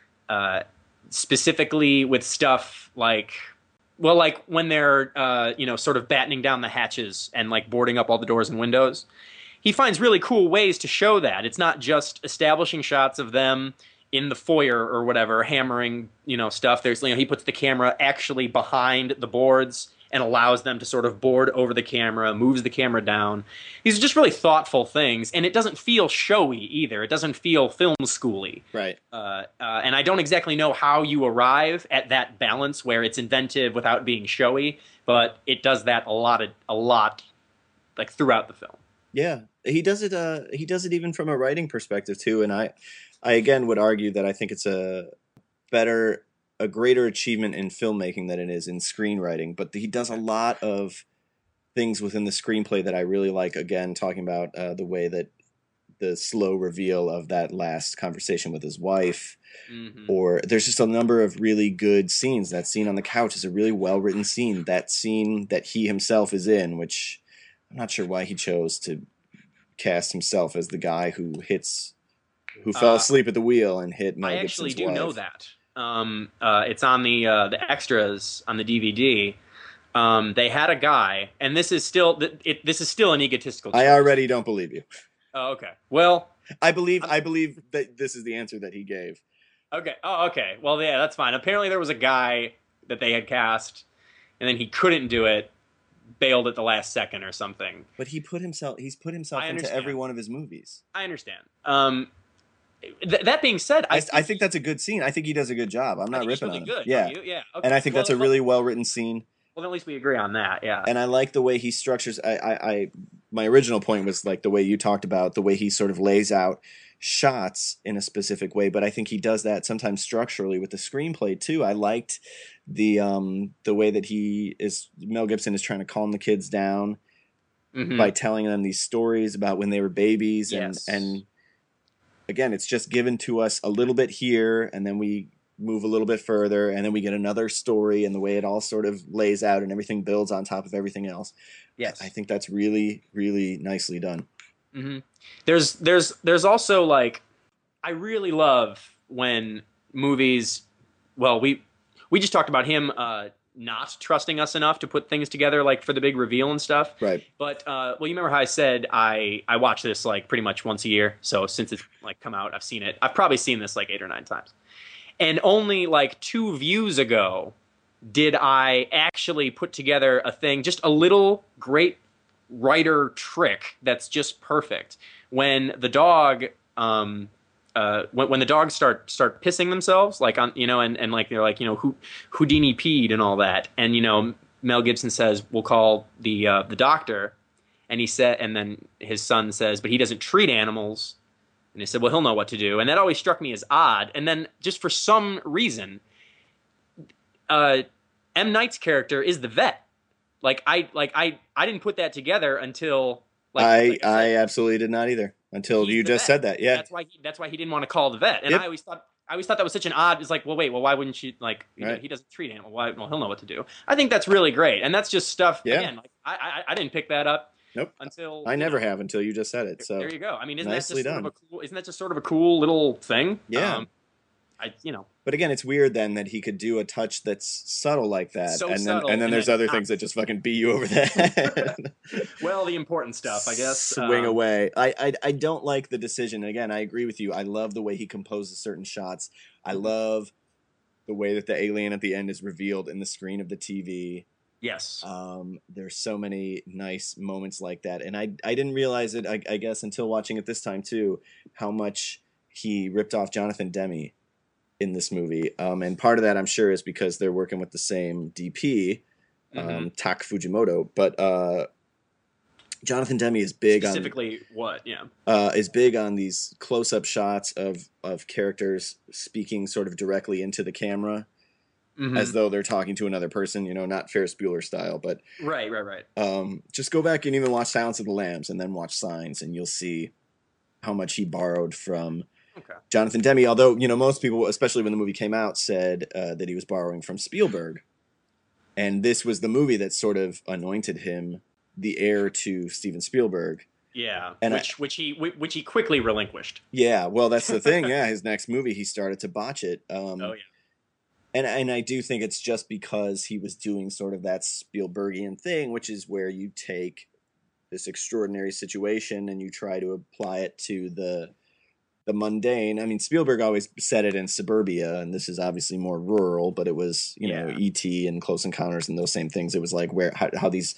Uh, specifically with stuff like, well, like when they're, uh, you know, sort of battening down the hatches and like boarding up all the doors and windows. He finds really cool ways to show that. It's not just establishing shots of them in the foyer or whatever, hammering, you know, stuff. There's, you know, he puts the camera actually behind the boards and allows them to sort of board over the camera, moves the camera down. These are just really thoughtful things, and it doesn't feel showy either. It doesn't feel film schooly. Right. Uh, uh, and I don't exactly know how you arrive at that balance where it's inventive without being showy, but it does that a lot, of, a lot, like throughout the film. Yeah, he does it. Uh, he does it even from a writing perspective too. And I, I again would argue that I think it's a better, a greater achievement in filmmaking than it is in screenwriting. But he does a lot of things within the screenplay that I really like. Again, talking about uh, the way that the slow reveal of that last conversation with his wife, Mm-hmm. or there's just a number of really good scenes. That scene on the couch is a really well written scene. That scene that he himself is in, which I'm not sure why he chose to cast himself as the guy who hits, who fell Uh, asleep at the wheel and hit Mel I actually Gibson's do wife. know that. Um, uh, it's on the uh, the extras on the D V D. Um, they had a guy, and this is still th- it, this is still an egotistical choice. I already don't believe you. Oh, okay. Well, I believe I believe that this is the answer that he gave. okay. Oh, okay. Well, yeah, that's fine. Apparently, there was a guy that they had cast, and then he couldn't do it, bailed at the last second or something. But he put himself he's put himself I into understand. every one of his movies. I understand. Um, th- that being said, I, I, I think that's a good scene. I think he does a good job. I'm I not think he's ripping really on him. good. Yeah. don't you? Yeah. Okay. And I think Well, that's a well, really well written scene. well. At least we agree on that. Yeah. And I like the way he structures. I, I, I, my original point was like the way you talked about the way he sort of lays out shots in a specific way. But I think he does that sometimes structurally with the screenplay too. I liked the um the way that he is. Mel Gibson is trying to calm the kids down Mhm. by telling them these stories about when they were babies, and Yes. and again, it's just given to us a little bit here, and then we move a little bit further, and then we get another story, and the way it all sort of lays out and everything builds on top of everything else. Yes. I think that's really, really nicely done. hmm There's there's there's also like, I really love when movies. Well, we we just talked about him uh, not trusting us enough to put things together, like for the big reveal and stuff. Right. But uh, well, you remember how I said I I watch this like pretty much once a year. So since it's like come out, I've seen it. I've probably seen this like eight or nine times. And only like two views ago did I actually put together a thing, just a little great writer trick that's just perfect. When the dog um, uh, when when the dogs start start pissing themselves, like on you know, and, and like they're like you know who Houdini peed and all that, and you know Mel Gibson says we'll call the uh, the doctor, and he said, and then his son says, but he doesn't treat animals, and he said, well he'll know what to do, and that always struck me as odd, and then just for some reason, uh, M. Night's character is the vet, like I like I I didn't put that together until like I like I said, absolutely did not either until he's you the just vet. said that. Yeah. That's why he, that's why he didn't want to call the vet. And Yep. I always thought I always thought that was such an odd. It's like, well, wait, well, why wouldn't you like? You know, Right. he doesn't treat animal. Why? Well, he'll know what to do. I think that's really great, and that's just stuff. Yeah. Again, like I, I I didn't pick that up Nope. until I you never know, have until you just said it. So there you go. I mean, isn't nicely that just sort done. of a cool? Isn't that just sort of a cool little thing? Yeah. Um, I you know. But again, it's weird then that he could do a touch that's subtle like that, So and then subtle, and then and there's then other not. things that just fucking beat you over the head. Well, the important stuff, I guess. Swing Um, away. I, I I don't like the decision. Again, I agree with you. I love the way he composes certain shots. I Mhm. love the way that the alien at the end is revealed in the screen of the T V. Yes. Um, there's so many nice moments like that, and I I didn't realize it. I, I guess until watching it this time too, how much he ripped off Jonathan Demme in this movie. Um, and part of that, I'm sure, is because they're working with the same D P, um, Mhm. Tak Fujimoto. But uh, Jonathan Demme is big on Specifically, what? Yeah. uh, is big on these close-up shots of of characters speaking sort of directly into the camera, Mhm. as though they're talking to another person. You know, not Ferris Bueller style, but Right. Right. Right. um, just go back and even watch Silence of the Lambs, and then watch Signs, and you'll see how much he borrowed from Okay. Jonathan Demme. Although you know most people, especially when the movie came out, said uh, that he was borrowing from Spielberg, and this was the movie that sort of anointed him the heir to Steven Spielberg. Yeah, And I- which which he whi- which he quickly relinquished. Yeah, well, that's the thing. Yeah, his next movie, he started to botch it. Um, Oh yeah. and and I do think it's just because he was doing sort of that Spielbergian thing, which is where you take this extraordinary situation and you try to apply it to the the mundane. I mean, Spielberg always said it in suburbia, and this is obviously more rural, but it was, you know, Yeah. E T and Close Encounters and those same things. It was like where how, how these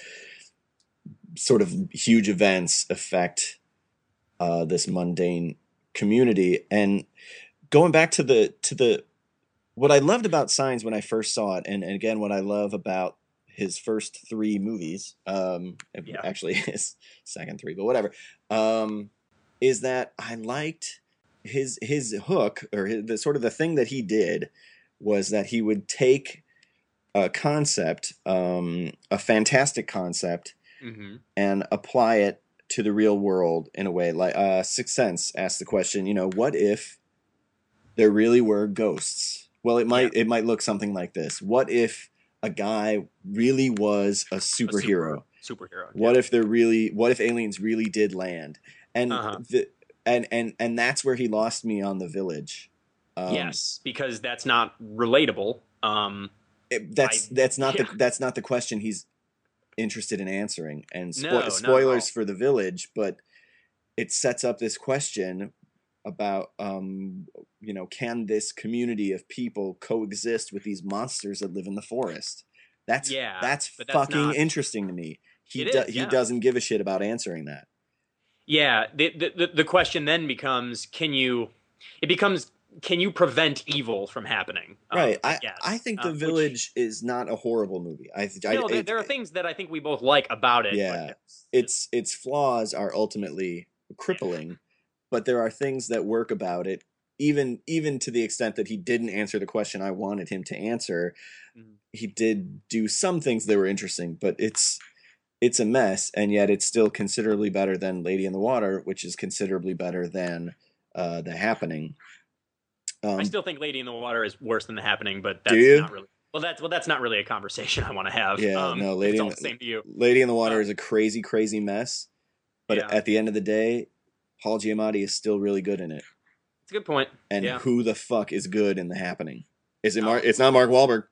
sort of huge events affect uh, this mundane community. And going back to the to the what I loved about Signs when I first saw it, and, and again what I love about his first three movies, um, Yeah. actually his second three, but whatever, um, is that I liked his his hook, or his, the sort of the thing that he did was that he would take a concept, um, a fantastic concept, Mm-hmm. and apply it to the real world in a way. Like uh, Sixth Sense asked the question, you know, what if there really were ghosts? Well, it might it might look something like this. What if a guy really was a superhero? Super, superhero. What yeah. if there really? What if aliens really did land? And Uh-huh. the and and and that's where he lost me on The Village. Um, Yes, because that's not relatable. Um, it- that's I- that's not yeah. the that's not the question he's interested in answering. And spo- No, not at spoilers all. for The Village, but it sets up this question about um you know, can this community of people coexist with these monsters that live in the forest? That's Yeah, that's but that's fucking not- interesting to me. He It do- is, he yeah. doesn't give a shit about answering that. yeah. The, the the the question then becomes, can you? It becomes, can you prevent evil from happening? Um, Right. I guess. I think The Um, which- Village is not a horrible movie. I, I No, there, it- there are things that I think we both like about it. but Yeah. it's- its its flaws are ultimately crippling, but there are things that work about it, even even to the extent that he didn't answer the question I wanted him to answer. Mhm. He did do some things that were interesting, but it's it's a mess, and yet it's still considerably better than Lady in the Water, which is considerably better than uh, The Happening. Um, I still think Lady in the Water is worse than The Happening, but Do that's you? not really. Well, that's well, that's not really a conversation I want to have. Yeah, um, no, if Lady it's in all the- the same to you. Lady in the Water Uh, is a crazy, crazy mess, but Yeah. at the end of the day, Paul Giamatti is still really good in it. It's a good point. And Yeah. who the fuck is good in The Happening? Is it Mark? Oh. It's not Mark Wahlberg.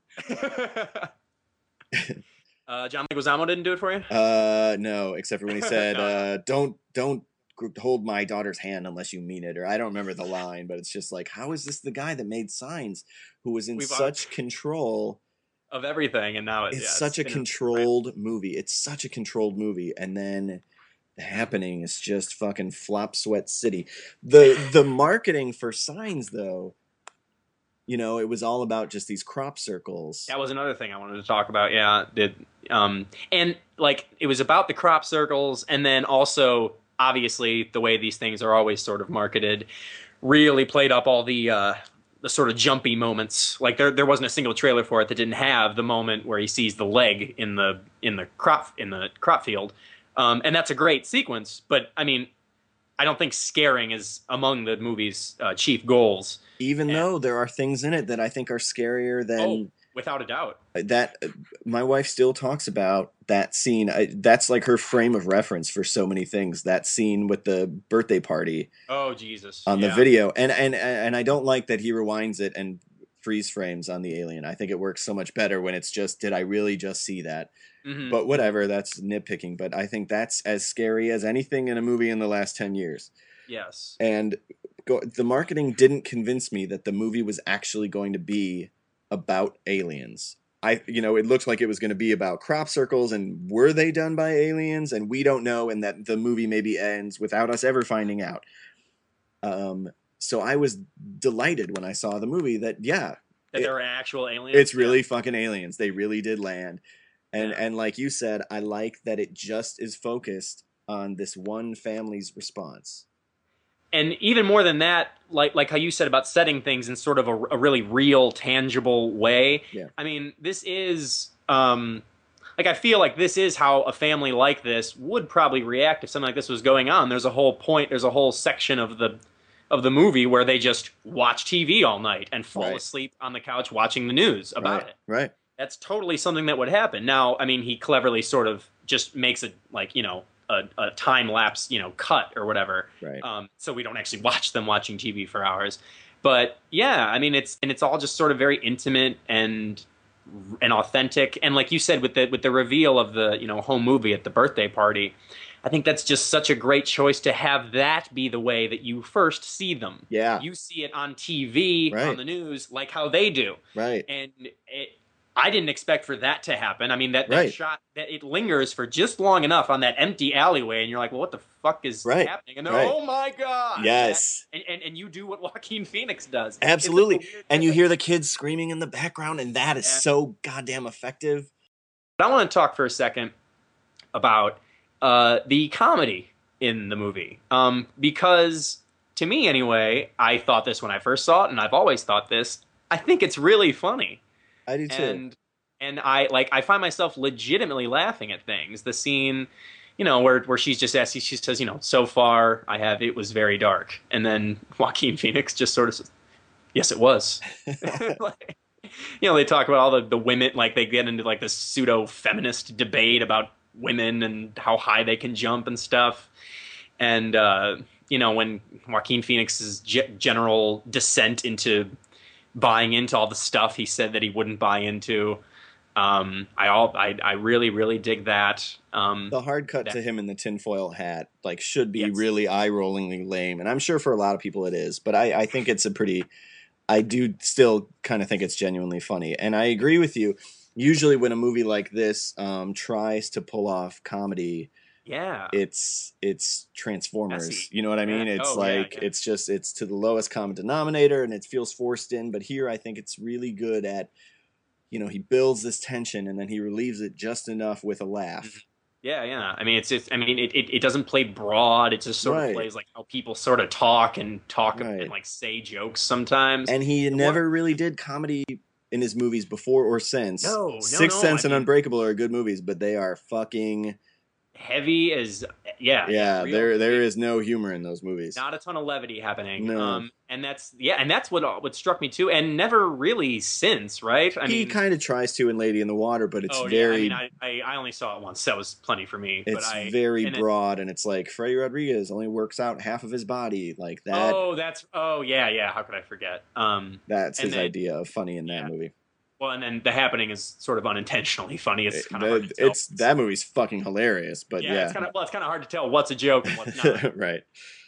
uh, John Leguizamo didn't do it for you. Uh, no, except for when he said, No. uh, "Don't don't gr- hold my daughter's hand unless you mean it," or I don't remember the line, but it's just like, how is this the guy that made Signs, who was in We've al- such control? Of everything, and now it, It's yeah, such a been- controlled movie. It's such a controlled movie, and then The Happening is just fucking flop sweat city. The the marketing for Signs though, you know, it was all about just these crop circles. That was another thing I wanted to talk about. Yeah, did um and like it was about the crop circles, and then also obviously the way these things are always sort of marketed really played up all the uh the sort of jumpy moments. Like there there wasn't a single trailer for it that didn't have the moment where he sees the leg in the in the crop in the crop field. Um and that's a great sequence, but I mean I don't think scaring is among the movie's uh, chief goals. Even And, though there are things in it that I think are scarier than oh, without a doubt. that. My wife still talks about that scene. I, that's like her frame of reference for so many things. That scene with the birthday party Oh Jesus. on Yeah. the video, and and and I don't like that he rewinds it and freeze frames on the alien. I think it works so much better when it's just, did I really just see that? Mm-hmm. But whatever, that's nitpicking. But I think that's as scary as anything in a movie in the last ten years. Yes. And go, the marketing didn't convince me that the movie was actually going to be about aliens. I, you know, it looked like it was going to be about crop circles and were they done by aliens, and we don't know, and that the movie maybe ends without us ever finding out. Um, so I was delighted when I saw the movie that yeah, That it- there were actual aliens. it's really Yeah. fucking aliens. They really did land. And Yeah. and like you said, I like that it just is focused on this one family's response. And even more than that, like like how you said about setting things in sort of a, a really real, tangible way. Yeah. I mean, this is um, like I feel like this is how a family like this would probably react if something like this was going on. There's a whole point. There's a whole section of the of the movie where they just watch T V all night and fall Right. asleep on the couch watching the news about right, it. right. That's totally something that would happen. Now, I mean, he cleverly sort of just makes it like, you know, a, a time lapse, you know, cut or whatever. Right. Um, so we don't actually watch them watching T V for hours. But yeah, I mean, it's and it's all just sort of very intimate and and authentic. And like you said, with the with the reveal of the, you know, home movie at the birthday party, I think that's just such a great choice to have that be the way that you first see them. Yeah. You see it on T V, Right. on the news, like how they do. Right. And it, I didn't expect for that to happen. I mean, that, that Right. shot, that it lingers for just long enough on that empty alleyway, and you're like, well, what the fuck is Right. happening? And they're, Right. oh my God. Yes. And, and, and you do what Joaquin Phoenix does. Absolutely. It's like a weird And you thing. hear the kids screaming in the background, and that is Yeah. so goddamn effective. But I want to talk for a second about uh, the comedy in the movie. Um, because, to me anyway, I thought this when I first saw it, and I've always thought this. I think it's really funny. I do too. and and I like I find myself legitimately laughing at things. The scene, you know, where where she's just asking, she says, you know, so far I have it was very dark, and then Joaquin Phoenix just sort of says, yes, it was. Like, you know, they talk about all the the women, like they get into like this pseudo feminist debate about women and how high they can jump and stuff, and uh, you know, when Joaquin Phoenix's ge- general descent into buying into all the stuff he said that he wouldn't buy into. Um, I all I, I really really dig that. Um, The hard cut that- to him in the tinfoil hat like should be Yes. really eye-rollingly lame, and I'm sure for a lot of people it is, but I, I think it's a pretty I do still kind of think it's genuinely funny. And I agree with you. Usually when a movie like this um, tries to pull off comedy, yeah, it's it's Transformers. Messy. You know what I mean? Yeah. It's Oh, yeah, like yeah. it's just it's to the lowest common denominator, and it feels forced in. But here, I think it's really good at, you know, he builds this tension and then he relieves it just enough with a laugh. yeah, yeah. I mean, it's just I mean, it, it, it doesn't play broad. It just sort Right. of plays like how people sort of talk and talk Right. and like say jokes sometimes. And he The never really did comedy in his movies before or since. No, no, Sixth no, Sense I and mean- Unbreakable are good movies, but they are fucking Heavy as yeah, yeah. real- There there is no humor in those movies. not a ton of levity happening. No. Um, and that's yeah, and that's what what struck me too, and never really since, right? I he mean, kind of tries to in Lady in the Water, but it's oh very yeah, I mean, I, I I only saw it once. That was plenty for me. it's but I, very and it- broad, and it's like Freddy Rodriguez only works out half of his body, like that. Oh, that's oh yeah, yeah. How could I forget? Um, That's and his then- idea of funny in that yeah. movie. well, and then the happening is sort of unintentionally funny. It's It- kind of hard the- to tell. it's that movie's fucking hilarious, but yeah, yeah, it's kind of well, it's kind of hard to tell what's a joke and what's not. right.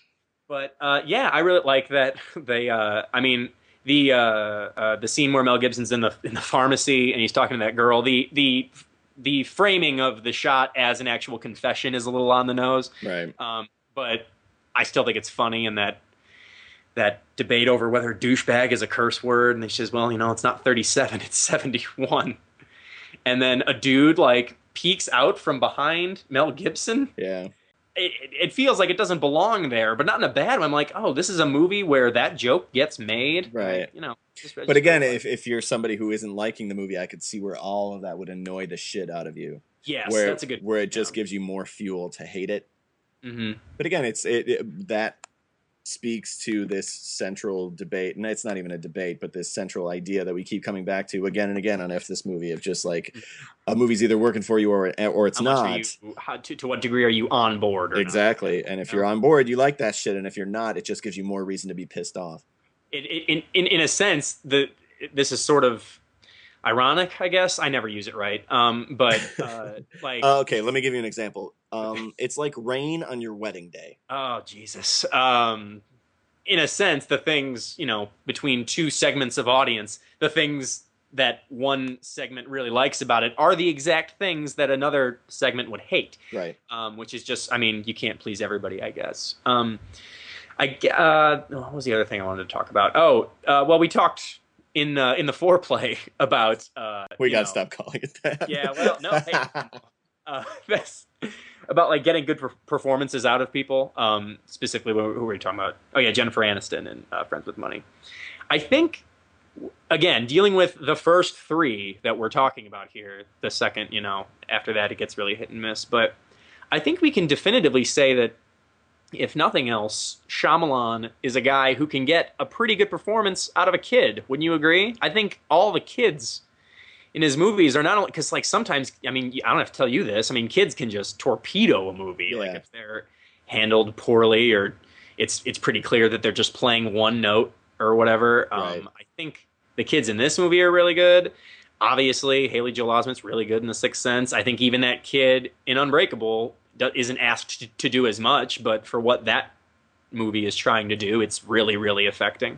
But uh, yeah, I really like that. They, uh, I mean, the uh, uh, the scene where Mel Gibson's in the in the pharmacy and he's talking to that girl. The the the framing of the shot as an actual confession is a little on the nose. Right. Um, but I still think it's funny, and that that debate over whether douchebag is a curse word, and he says, well, you know, it's not thirty-seven, it's seventy-one. And then a dude like peeks out from behind Mel Gibson. Yeah. It, it feels like it doesn't belong there, but not in a bad way. I'm like, oh, this is a movie where that joke gets made. Right. Like, you know. Just, but just again, like, if, if you're somebody who isn't liking the movie, I could see where all of that would annoy the shit out of you. yes, where, that's a good Where it just yeah. gives you more fuel to hate it. Mm-hmm. But again, it's it, it that speaks to this central debate, and it's not even a debate, but this central idea that we keep coming back to again and again on F This Movie, of just like a movie's either working for you or or it's how much not. Are you, how, to, to what degree are you on board? Or exactly, not? And if you're on board, you like that shit, and if you're not, it just gives you more reason to be pissed off. It, it, in, in in a sense, the this is sort of ironic, I guess. I never use it right, um, but uh, like uh, okay, let me give you an example. Um, it's like rain on your wedding day. Oh Jesus. Um, in a sense, the things, you know, between two segments of audience, the things that one segment really likes about it are the exact things that another segment would hate. Right. Um, which is just, I mean, you can't please everybody, I guess. Um, I uh, what was the other thing I wanted to talk about? Oh, uh, well, we talked in uh, in the foreplay about. Uh, we gotta know, stop calling it that. Yeah. Well, no. Hey, uh, that's about like getting good per- performances out of people. Um, specifically, who were we talking about? Oh yeah, Jennifer Aniston and uh, Friends with Money. I think, again, dealing with the first three that we're talking about here. The second, you know, after that it gets really hit and miss. But I think we can definitively say that, if nothing else, Shyamalan is a guy who can get a pretty good performance out of a kid. Wouldn't you agree? I think all the kids in his movies are not only, because like sometimes, I mean, I don't have to tell you this. I mean, kids can just torpedo a movie, yeah. like if they're handled poorly, or it's it's pretty clear that they're just playing one note or whatever. Right. Um, I think the kids in this movie are really good. Obviously, Haley Joel Osment's really good in The Sixth Sense. I think even that kid in Unbreakable isn't asked to, to do as much, but for what that movie is trying to do, it's really, really affecting.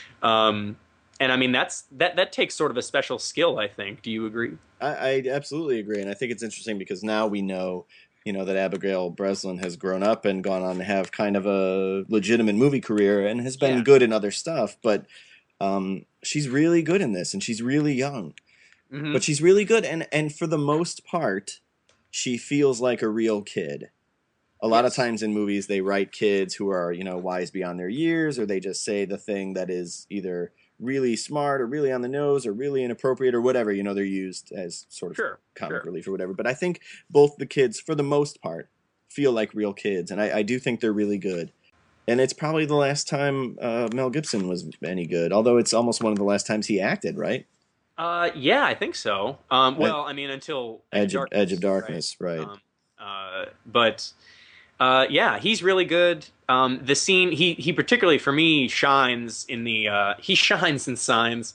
Um, And I mean, that's that that takes sort of a special skill, I think. Do you agree? I, I absolutely agree. And I think it's interesting because now we know, you know, that Abigail Breslin has grown up and gone on to have kind of a legitimate movie career and has been Yeah. good in other stuff. But um, she's really good in this, and she's really young. Mm-hmm. But she's really good. And, and for the most part, she feels like a real kid. A lot Yes. of times in movies, they write kids who are, you know, wise beyond their years, or they just say the thing that is either really smart or really on the nose or really inappropriate or whatever. You know, they're used as sort of Sure, comic sure. relief or whatever. But I think both the kids, for the most part, feel like real kids. And I, I do think they're really good. And it's probably the last time uh, Mel Gibson was any good, although it's almost one of the last times he acted, right? Uh, yeah, I think so. Um, well, I mean, until Edge of, Edge of Darkness, right. right. Um, uh, but uh, yeah, he's really good. Um, the scene, he he particularly for me shines in the uh, he shines and signs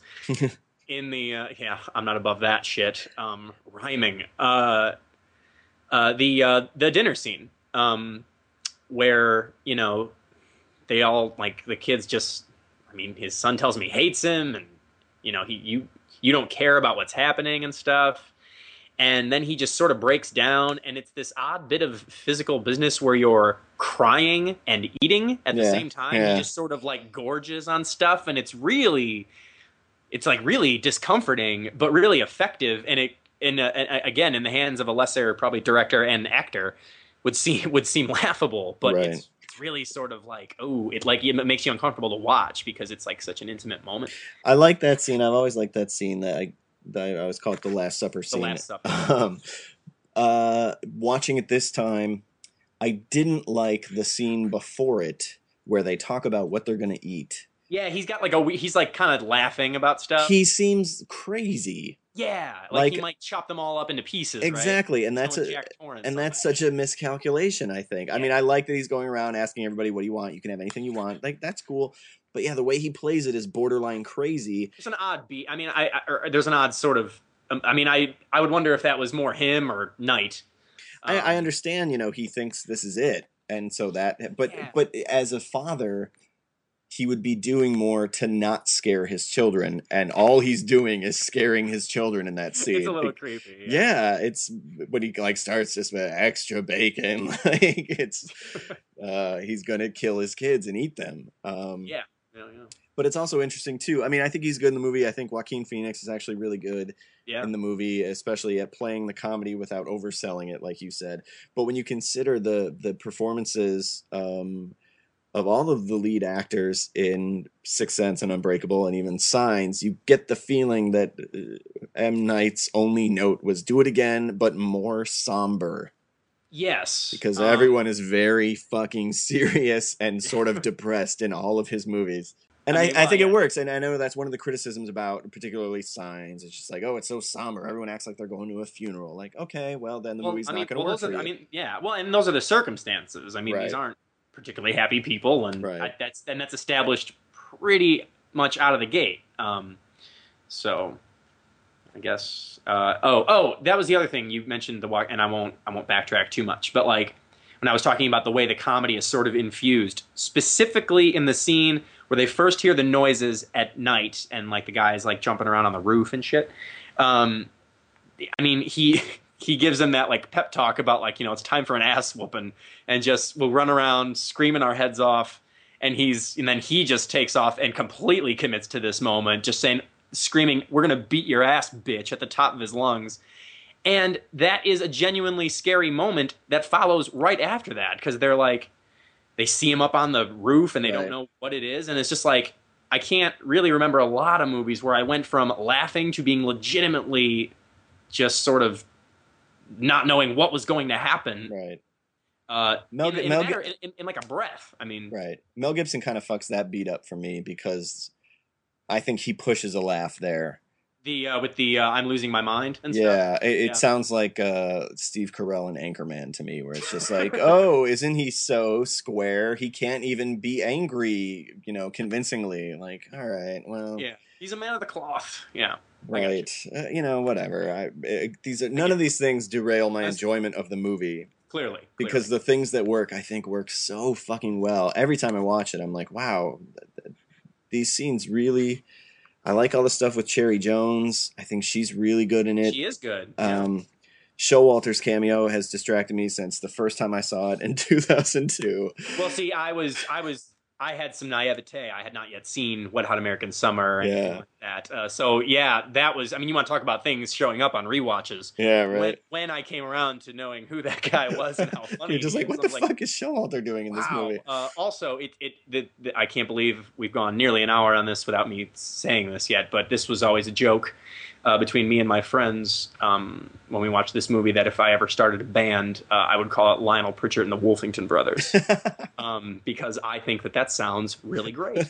in the uh, yeah. I'm not above that shit. Um, rhyming. Uh, uh, the uh, the dinner scene, um, where you know they all like the kids just. I mean, his son tells me he hates him, and you know he you. You don't care about what's happening and stuff. And then he just sort of breaks down, and it's this odd bit of physical business where you're crying and eating at the yeah, same time. Yeah. He just sort of like gorges on stuff, and it's really, it's like really discomforting, but really effective. And it, in a, again, in the hands of a lesser probably director and actor, would seem would seem laughable, but right. it's it's really sort of like, oh, it like it makes you uncomfortable to watch because it's like such an intimate moment. I like that scene. I've always liked that scene. That I, that I always call it the Last Supper scene. The Last Supper. Um, uh, watching it this time, I didn't like the scene before it where they talk about what they're going to eat. Yeah, he's got like a he's like kind of laughing about stuff. He seems crazy. Yeah, like, Like- he might chop them all up into pieces. Exactly, right? and that's Someone a Jack Torrance and on that's that. such a miscalculation. I think. I Yeah. mean, I like that he's going around asking everybody, "What do you want? You can have anything you want." Like that's cool. But yeah, the way he plays it is borderline crazy. There's an odd beat. I mean, I, I or there's an odd sort of. Um, I mean, I I would wonder if that was more him or Knight. I, I Um, understand, you know, he thinks this is it, and so that. But Yeah. but as a father, he would be doing more to not scare his children, and all he's doing is scaring his children in that scene. It's a little creepy. Yeah, yeah it's when he like starts just with extra bacon, like it's uh he's gonna kill his kids and eat them. um yeah, yeah, yeah. But it's also interesting too. I mean, I think he's good in the movie. I think Joaquin Phoenix is actually really good Yeah. in the movie, especially at playing the comedy without overselling it, like you said. But when you consider the the performances um, of all of the lead actors in Sixth Sense and Unbreakable and even Signs, you get the feeling that uh, M. Night's only note was do it again, but more somber. Yes. Because um, everyone is very fucking serious and sort of depressed in all of his movies. And I, I I, mean, I well, think yeah. it works. And I know that's one of the criticisms about particularly Signs. It's just like, oh, it's so somber. Everyone acts like they're going to a funeral. Like, okay, well, then the well, movie's I mean, not going to well, work those for are, you. I mean, yeah. Well, and those are the circumstances. I mean, Right. these aren't particularly happy people, and Right. I, that's and that's established pretty much out of the gate. Um, so, I guess. Uh, oh, oh, that was the other thing you mentioned. The walk, and I won't, I won't backtrack too much. But like when I was talking about the way the comedy is sort of infused, specifically in the scene where they first hear the noises at night, and like the guys like jumping around on the roof and shit. Um, I mean, he he gives them that like pep talk about like, you know, it's time for an ass whooping, and just we'll run around screaming our heads off. And he's and then he just takes off and completely commits to this moment, just saying, screaming, "We're gonna beat your ass, bitch," at the top of his lungs. And that is a genuinely scary moment that follows right after that, because they're like, they see him up on the roof and they Right. don't know what it is, and it's just like, I can't really remember a lot of movies where I went from laughing to being legitimately just sort of not knowing what was going to happen. Right. Uh, Mel, in, in, Mel, a matter, in, in, in like a breath. I mean, right. Mel Gibson kind of fucks that beat up for me because I think he pushes a laugh there. the uh, with the uh, I'm losing my mind and stuff. Yeah, it, it Yeah. sounds like uh, Steve Carell and Anchorman to me, where it's just like, oh, isn't he so square? He can't even be angry, you know, convincingly. Like, all right, well, Yeah, he's a man of the cloth. Yeah, right, uh, you know, whatever. I it, these are, none of these things derail my That's- enjoyment of the movie clearly. because clearly. the things that work, I think, work so fucking well. Every time I watch it, I'm like, wow, th- th- these scenes really. I like all the stuff with Cherry Jones. I think she's really good in it. She is good. Yeah. Um, Showalter's cameo has distracted me since the first time I saw it in two thousand two. Well, see, I was, I was, I had some naivete. I had not yet seen Wet Hot American Summer or anything Yeah. like that. Uh, so yeah, that was. I mean, you want to talk about things showing up on rewatches. Yeah, When, right. when I came around to knowing who that guy was and how funny You're just he like, was, what I the was like, fuck is Showalter doing in this wow. movie? Uh, also, it it the, the, I can't believe we've gone nearly an hour on this without me saying this yet. But this was always a joke uh, between me and my friends um, when we watched this movie, that if I ever started a band, uh, I would call it Lionel Pritchard and the Wolfington Brothers, um, because I think that that sounds really great.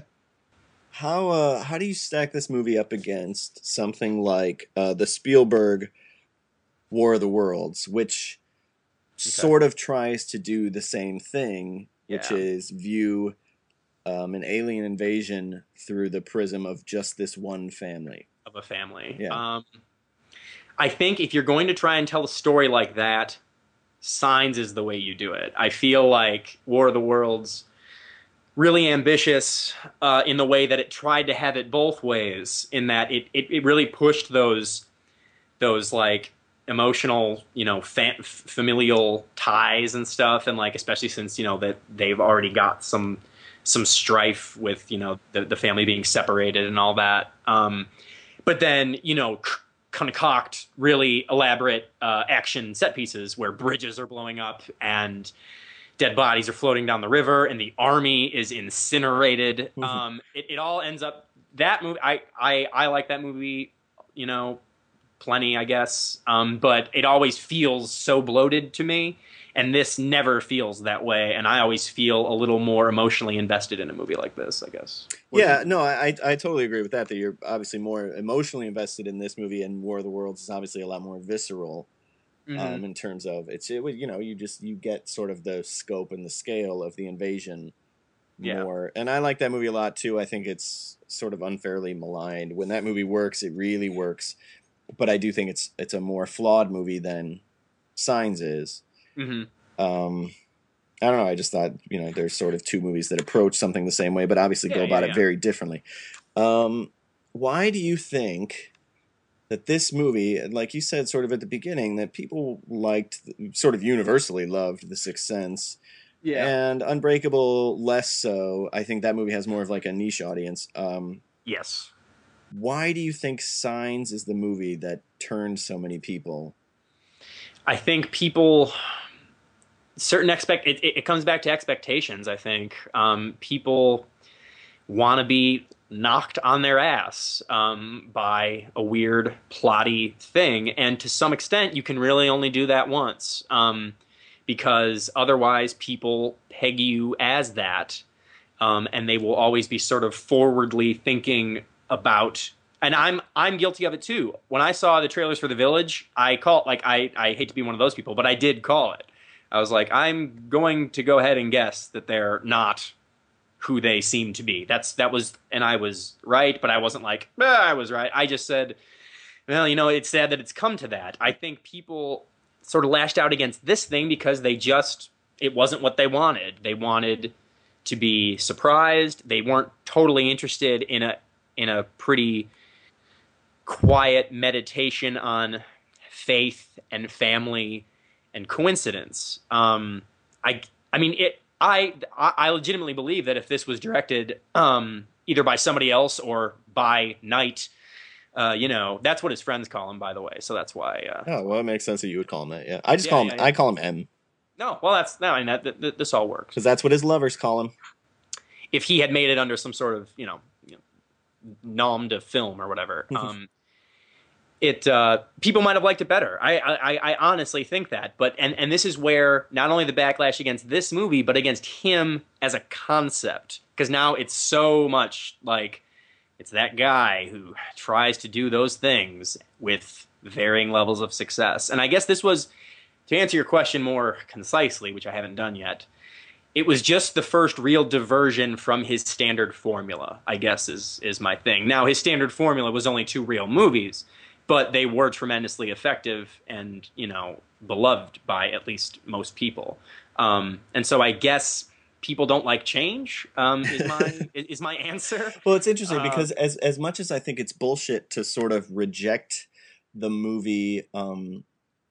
How uh how do you stack this movie up against something like uh, the Spielberg War of the Worlds, which sort of tries to do the same thing, which Yeah. is view um, an alien invasion through the prism of just this one family? Of a family. Yeah. Um, I think if you're going to try and tell a story like that, Signs is the way you do it. I feel like War of the Worlds really ambitious uh, in the way that it tried to have it both ways, in that it, it, it really pushed those those like emotional, you know, fa- familial ties and stuff, and like especially since, you know, that they've already got some some strife with, you know, the, the family being separated and all that. Um, but then, you know, c- concoct really elaborate uh, action set pieces where bridges are blowing up and dead bodies are floating down the river and the army is incinerated. Um, it, it all ends up that movie. I, I, I like that movie, you know, plenty, I guess. Um, but it always feels so bloated to me. And this never feels that way. And I always feel a little more emotionally invested in a movie like this, I guess. What do you Yeah, think? no, I I I totally agree with that. That you're obviously more emotionally invested in this movie, and War of the Worlds is obviously a lot more visceral. Mhm. Um, in terms of it's it, would- you know you just you get sort of the scope and the scale of the invasion Yeah. more, and I like that movie a lot too. I think it's sort of unfairly maligned. When that movie works, it really works, but I do think it's it's a more flawed movie than Signs is. Mhm. Um, I don't know. I just thought, you know, there's sort of two movies that approach something the same way, but obviously Yeah, go yeah, about it yeah. very differently. Um, why do you think that this movie, like you said, sort of at the beginning, that people liked, sort of universally loved The Sixth Sense, Yeah. and Unbreakable less so? I think that movie has more of like a niche audience. Um, Yes. why do you think Signs is the movie that turned so many people? I think people certain expect it, it, it comes back to expectations. I think um, people want to be knocked on their ass um, by a weird plotty thing, and to some extent, you can really only do that once um, because otherwise, people peg you as that, um, and they will always be sort of forwardly thinking about. And I'm I'm guilty of it too. When I saw the trailers for The Village, I call like I I hate to be one of those people, but I did call it. I was like, I'm going to go ahead and guess that they're not who they seem to be. That's that was, and I was right, but I wasn't like, ah, I was right. I just said, well, you know, it's sad that it's come to that. I think people sort of lashed out against this thing because they just it wasn't what they wanted. They wanted to be surprised. They weren't totally interested in a in a pretty quiet meditation on faith and family and coincidence. Um, I I mean it. I I legitimately believe that if this was directed um, either by somebody else or by Knight, uh, you know, that's what his friends call him, by the way. So that's why. Uh, Oh, well, it makes sense that you would call him that. Yeah, I just yeah, call him. yeah, yeah. I call him M No, well, that's no. I mean, that, that, this all works. because that's what his lovers call him. If he had made it under some sort of you know, you know nom de film or whatever, um, it uh, people might have liked it better. I, I I honestly think that. But and and this is where not only the backlash against this movie, but against him as a concept, because now it's so much like it's that guy who tries to do those things with varying levels of success. And I guess this was, to answer your question more concisely, which I haven't done yet, it was just the first real diversion from his standard formula, I guess is is my thing. Now, his standard formula was only two real movies, but they were tremendously effective and, you know, beloved by at least most people. Um, and so I guess people don't like change um, is my is my answer. Well, it's interesting Uh, because as as much as I think it's bullshit to sort of reject the movie um,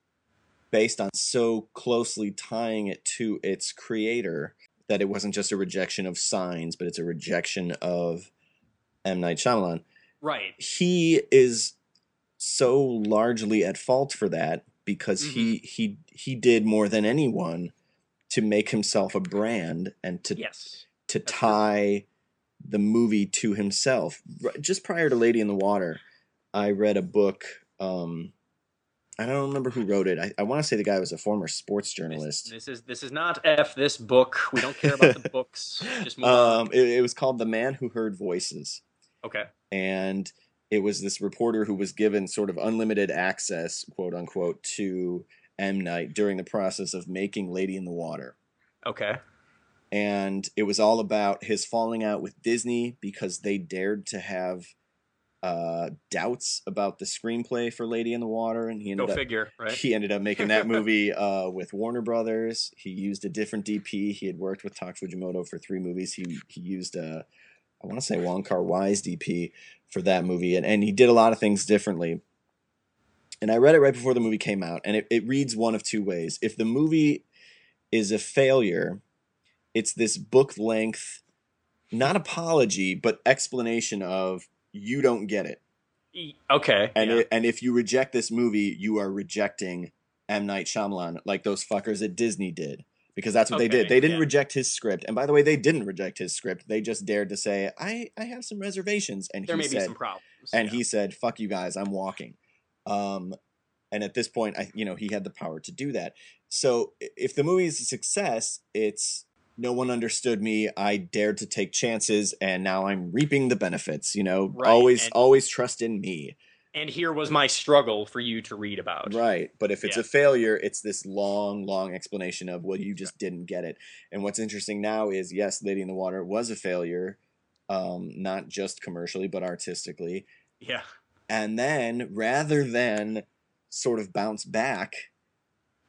based on so closely tying it to its creator, that it wasn't just a rejection of Signs, but it's a rejection of M. Night Shyamalan. right. He is so largely at fault for that because Mm-hmm. he he he did more than anyone to make himself a brand and to Yes. to That's tie the movie to himself. R- Just prior to Lady in the Water, I read a book. Um, I don't remember who wrote it. I, I want to say the guy was a former sports This, journalist. this is this is not F this book. We don't care about the books. Just move on. um, it, it was called The Man Who Heard Voices. Okay. And it was this reporter who was given sort of unlimited access, quote unquote, to M. Night during the process of making Lady in the Water. Okay. And it was all about his falling out with Disney because they dared to have uh, doubts about the screenplay for Lady in the Water, and he ended Go up figure, right? he ended up making that movie uh, with Warner Brothers. He used a different D P. He had worked with Tak Fujimoto for three movies. He he used a I want to say Wong Kar-wai's D P for that movie, and and he did a lot of things differently. And I read it right before the movie came out, and it, it reads one of two ways. If the movie is a failure, it's this book length, not apology, but explanation of you don't get it. E- Okay. And yeah. it, and if you reject this movie, you are rejecting M. Night Shyamalan, like those fuckers at Disney did. Because that's what they Okay, did. They didn't yeah. reject his script. And by the way, they didn't reject his script. They just dared to say, I, I have some reservations. And There he may be said, some problems. and yeah. he said, fuck you guys, I'm walking. Um, and at this point, I, you know, he had the power to do that. So if the movie is a success, it's no one understood me. I dared to take chances, and now I'm reaping the benefits. You know, Right, always, and- always trust in me. And here was my struggle for you to read about. Right. But if it's Yeah. a failure, it's this long, long explanation of, well, you just didn't get it. And what's interesting now is, yes, Lady in the Water was a failure, um, not just commercially, but artistically. Yeah. And then rather than sort of bounce back,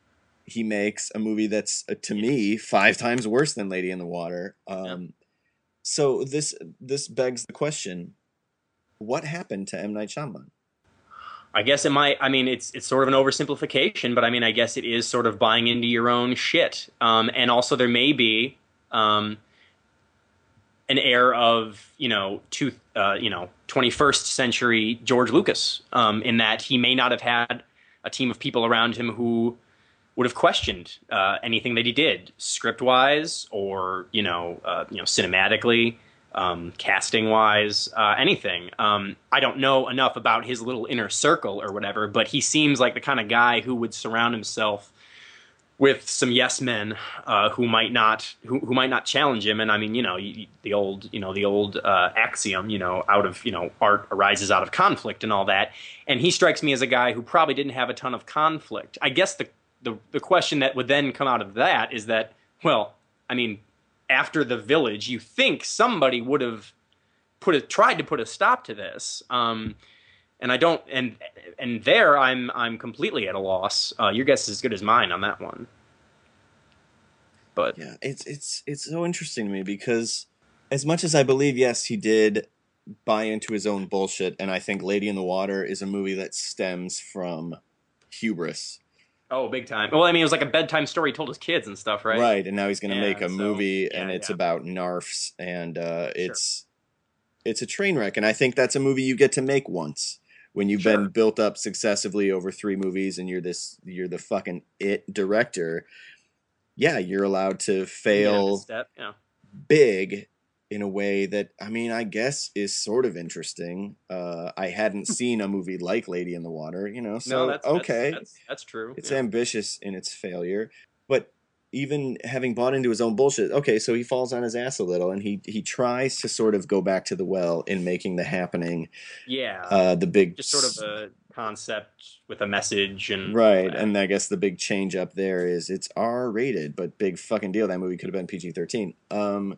he makes a movie that's uh, to me five times worse than Lady in the Water. Um, yeah. So this this begs the question: what happened to M. Night Shyamalan? I guess it might. I mean, it's it's sort of an oversimplification, but I mean, I guess it is sort of buying into your own shit. Um, and also, there may be um, an air of you know, two, uh, you know, twenty-first century George Lucas, um, in that he may not have had a team of people around him who would have questioned uh, anything that he did, script-wise or you know, uh, you know, cinematically. Um, casting wise, uh, anything. Um, I don't know enough about his little inner circle or whatever, but he seems like the kind of guy who would surround himself with some yes men uh, who might not who, who might not challenge him. And I mean, you know, the old you know the old uh, axiom, you know, out of you know art arises out of conflict and all that. And he strikes me as a guy who probably didn't have a ton of conflict. I guess the the, the question that would then come out of that is that, well, I mean. After The Village, you think somebody would have put a, tried to put a stop to this, um, and I don't. And and there, I'm I'm completely at a loss. Uh, your guess is as good as mine on that one. But yeah, it's it's it's so interesting to me because as much as I believe, yes, he did buy into his own bullshit, and I think Lady in the Water is a movie that stems from hubris. Oh, big time. Well, I mean, it was like a bedtime story he told his kids and stuff, right? Right, and now he's going to yeah, make a so, movie, yeah, and it's yeah. about narfs, and uh, it's sure. it's a train wreck. And I think that's a movie you get to make once when you've sure. been built up successively over three movies, and you're this you're the fucking it director. Yeah, you're allowed to fail step. Yeah. big in a way that, I mean, I guess is sort of interesting. Uh, I hadn't seen a movie like Lady in the Water, you know, so no, that's, okay. That's, that's, that's true. It's yeah. ambitious in its failure, but even having bought into his own bullshit, okay, so he falls on his ass a little, and he, he tries to sort of go back to the well in making The Happening. Yeah. Uh, the big... Just sort of a concept with a message and... Right, uh, and I guess the big change up there is it's R rated, but big fucking deal. That movie could have been P G thirteen. Um...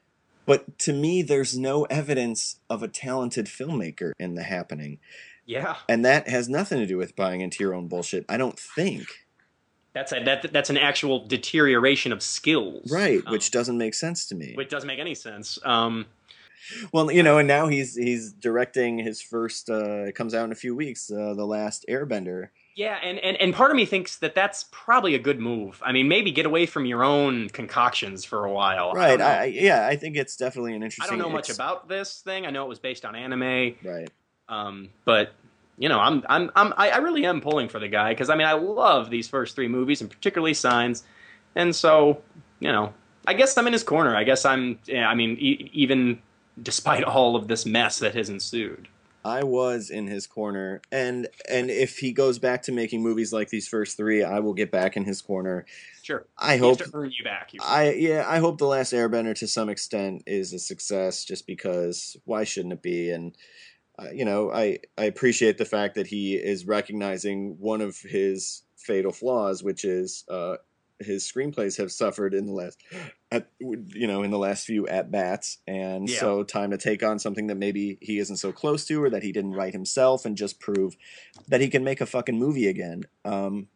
But to me, there's no evidence of a talented filmmaker in The Happening. Yeah. And that has nothing to do with buying into your own bullshit, I don't think. That's a, that that's an actual deterioration of skills. Right, um, which doesn't make sense to me. Which doesn't make any sense. Um, well, you know, and now he's he's directing his first, uh, it comes out in a few weeks, uh, The Last Airbender. Yeah, and, and, and part of me thinks that that's probably a good move. I mean, maybe get away from your own concoctions for a while. Right, I I, yeah, I think it's definitely an interesting... I don't know much about this thing. I know it was based on anime. Right. Um, but, you know, I'm I'm I'm I really am pulling for the guy because, I mean, I love these first three movies, and particularly Signs. And so, you know, I guess I'm in his corner. I guess I'm, yeah, I mean, e- even despite all of this mess that has ensued. I was in his corner, and and if he goes back to making movies like these first three, I will get back in his corner. Sure, I he hope has to earn you back. You I yeah, I hope The Last Airbender to some extent is a success, just because why shouldn't it be? And uh, you know, I I appreciate the fact that he is recognizing one of his fatal flaws, which is uh, his screenplays have suffered in the last, at, you know, in the last few at bats, and yeah. so time to take on something that maybe he isn't so close to, or that he didn't write himself, and just prove that he can make a fucking movie again. Um,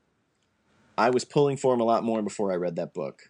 I was pulling for him a lot more before I read that book.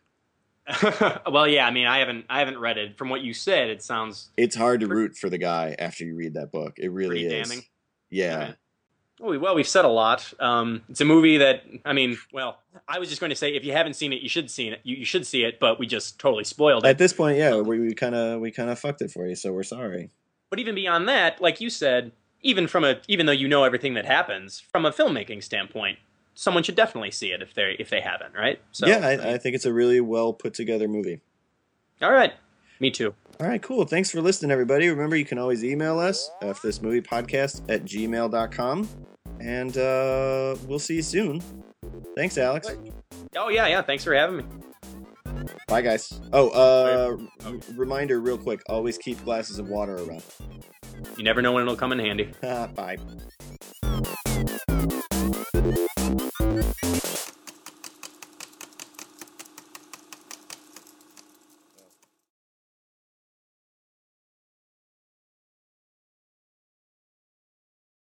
Well, yeah, I mean, I haven't, I haven't read it. From what you said, it sounds it's hard to root for the guy after you read that book. It really pretty is. Damning. Yeah. Okay. Well, well, we've said a lot. Um, it's a movie that, I mean, well, I was just going to say, if you haven't seen it, you should see it. You, you should see it, but we just totally spoiled it. At this point, yeah, we we kind of we kind of fucked it for you, so we're sorry. But even beyond that, like you said, even from a, even though you know everything that happens, from a filmmaking standpoint, someone should definitely see it if they if they haven't, right? So, yeah, I, I think it's a really well put together movie. All right, me too. All right, cool. Thanks for listening, everybody. Remember, you can always email us at this movie podcast at gmail dot com. And uh, we'll see you soon. Thanks, Alex. Oh, yeah, yeah. Thanks for having me. Bye, guys. Oh, uh, r- reminder real quick. Always keep glasses of water around. You never know when it'll come in handy. Bye.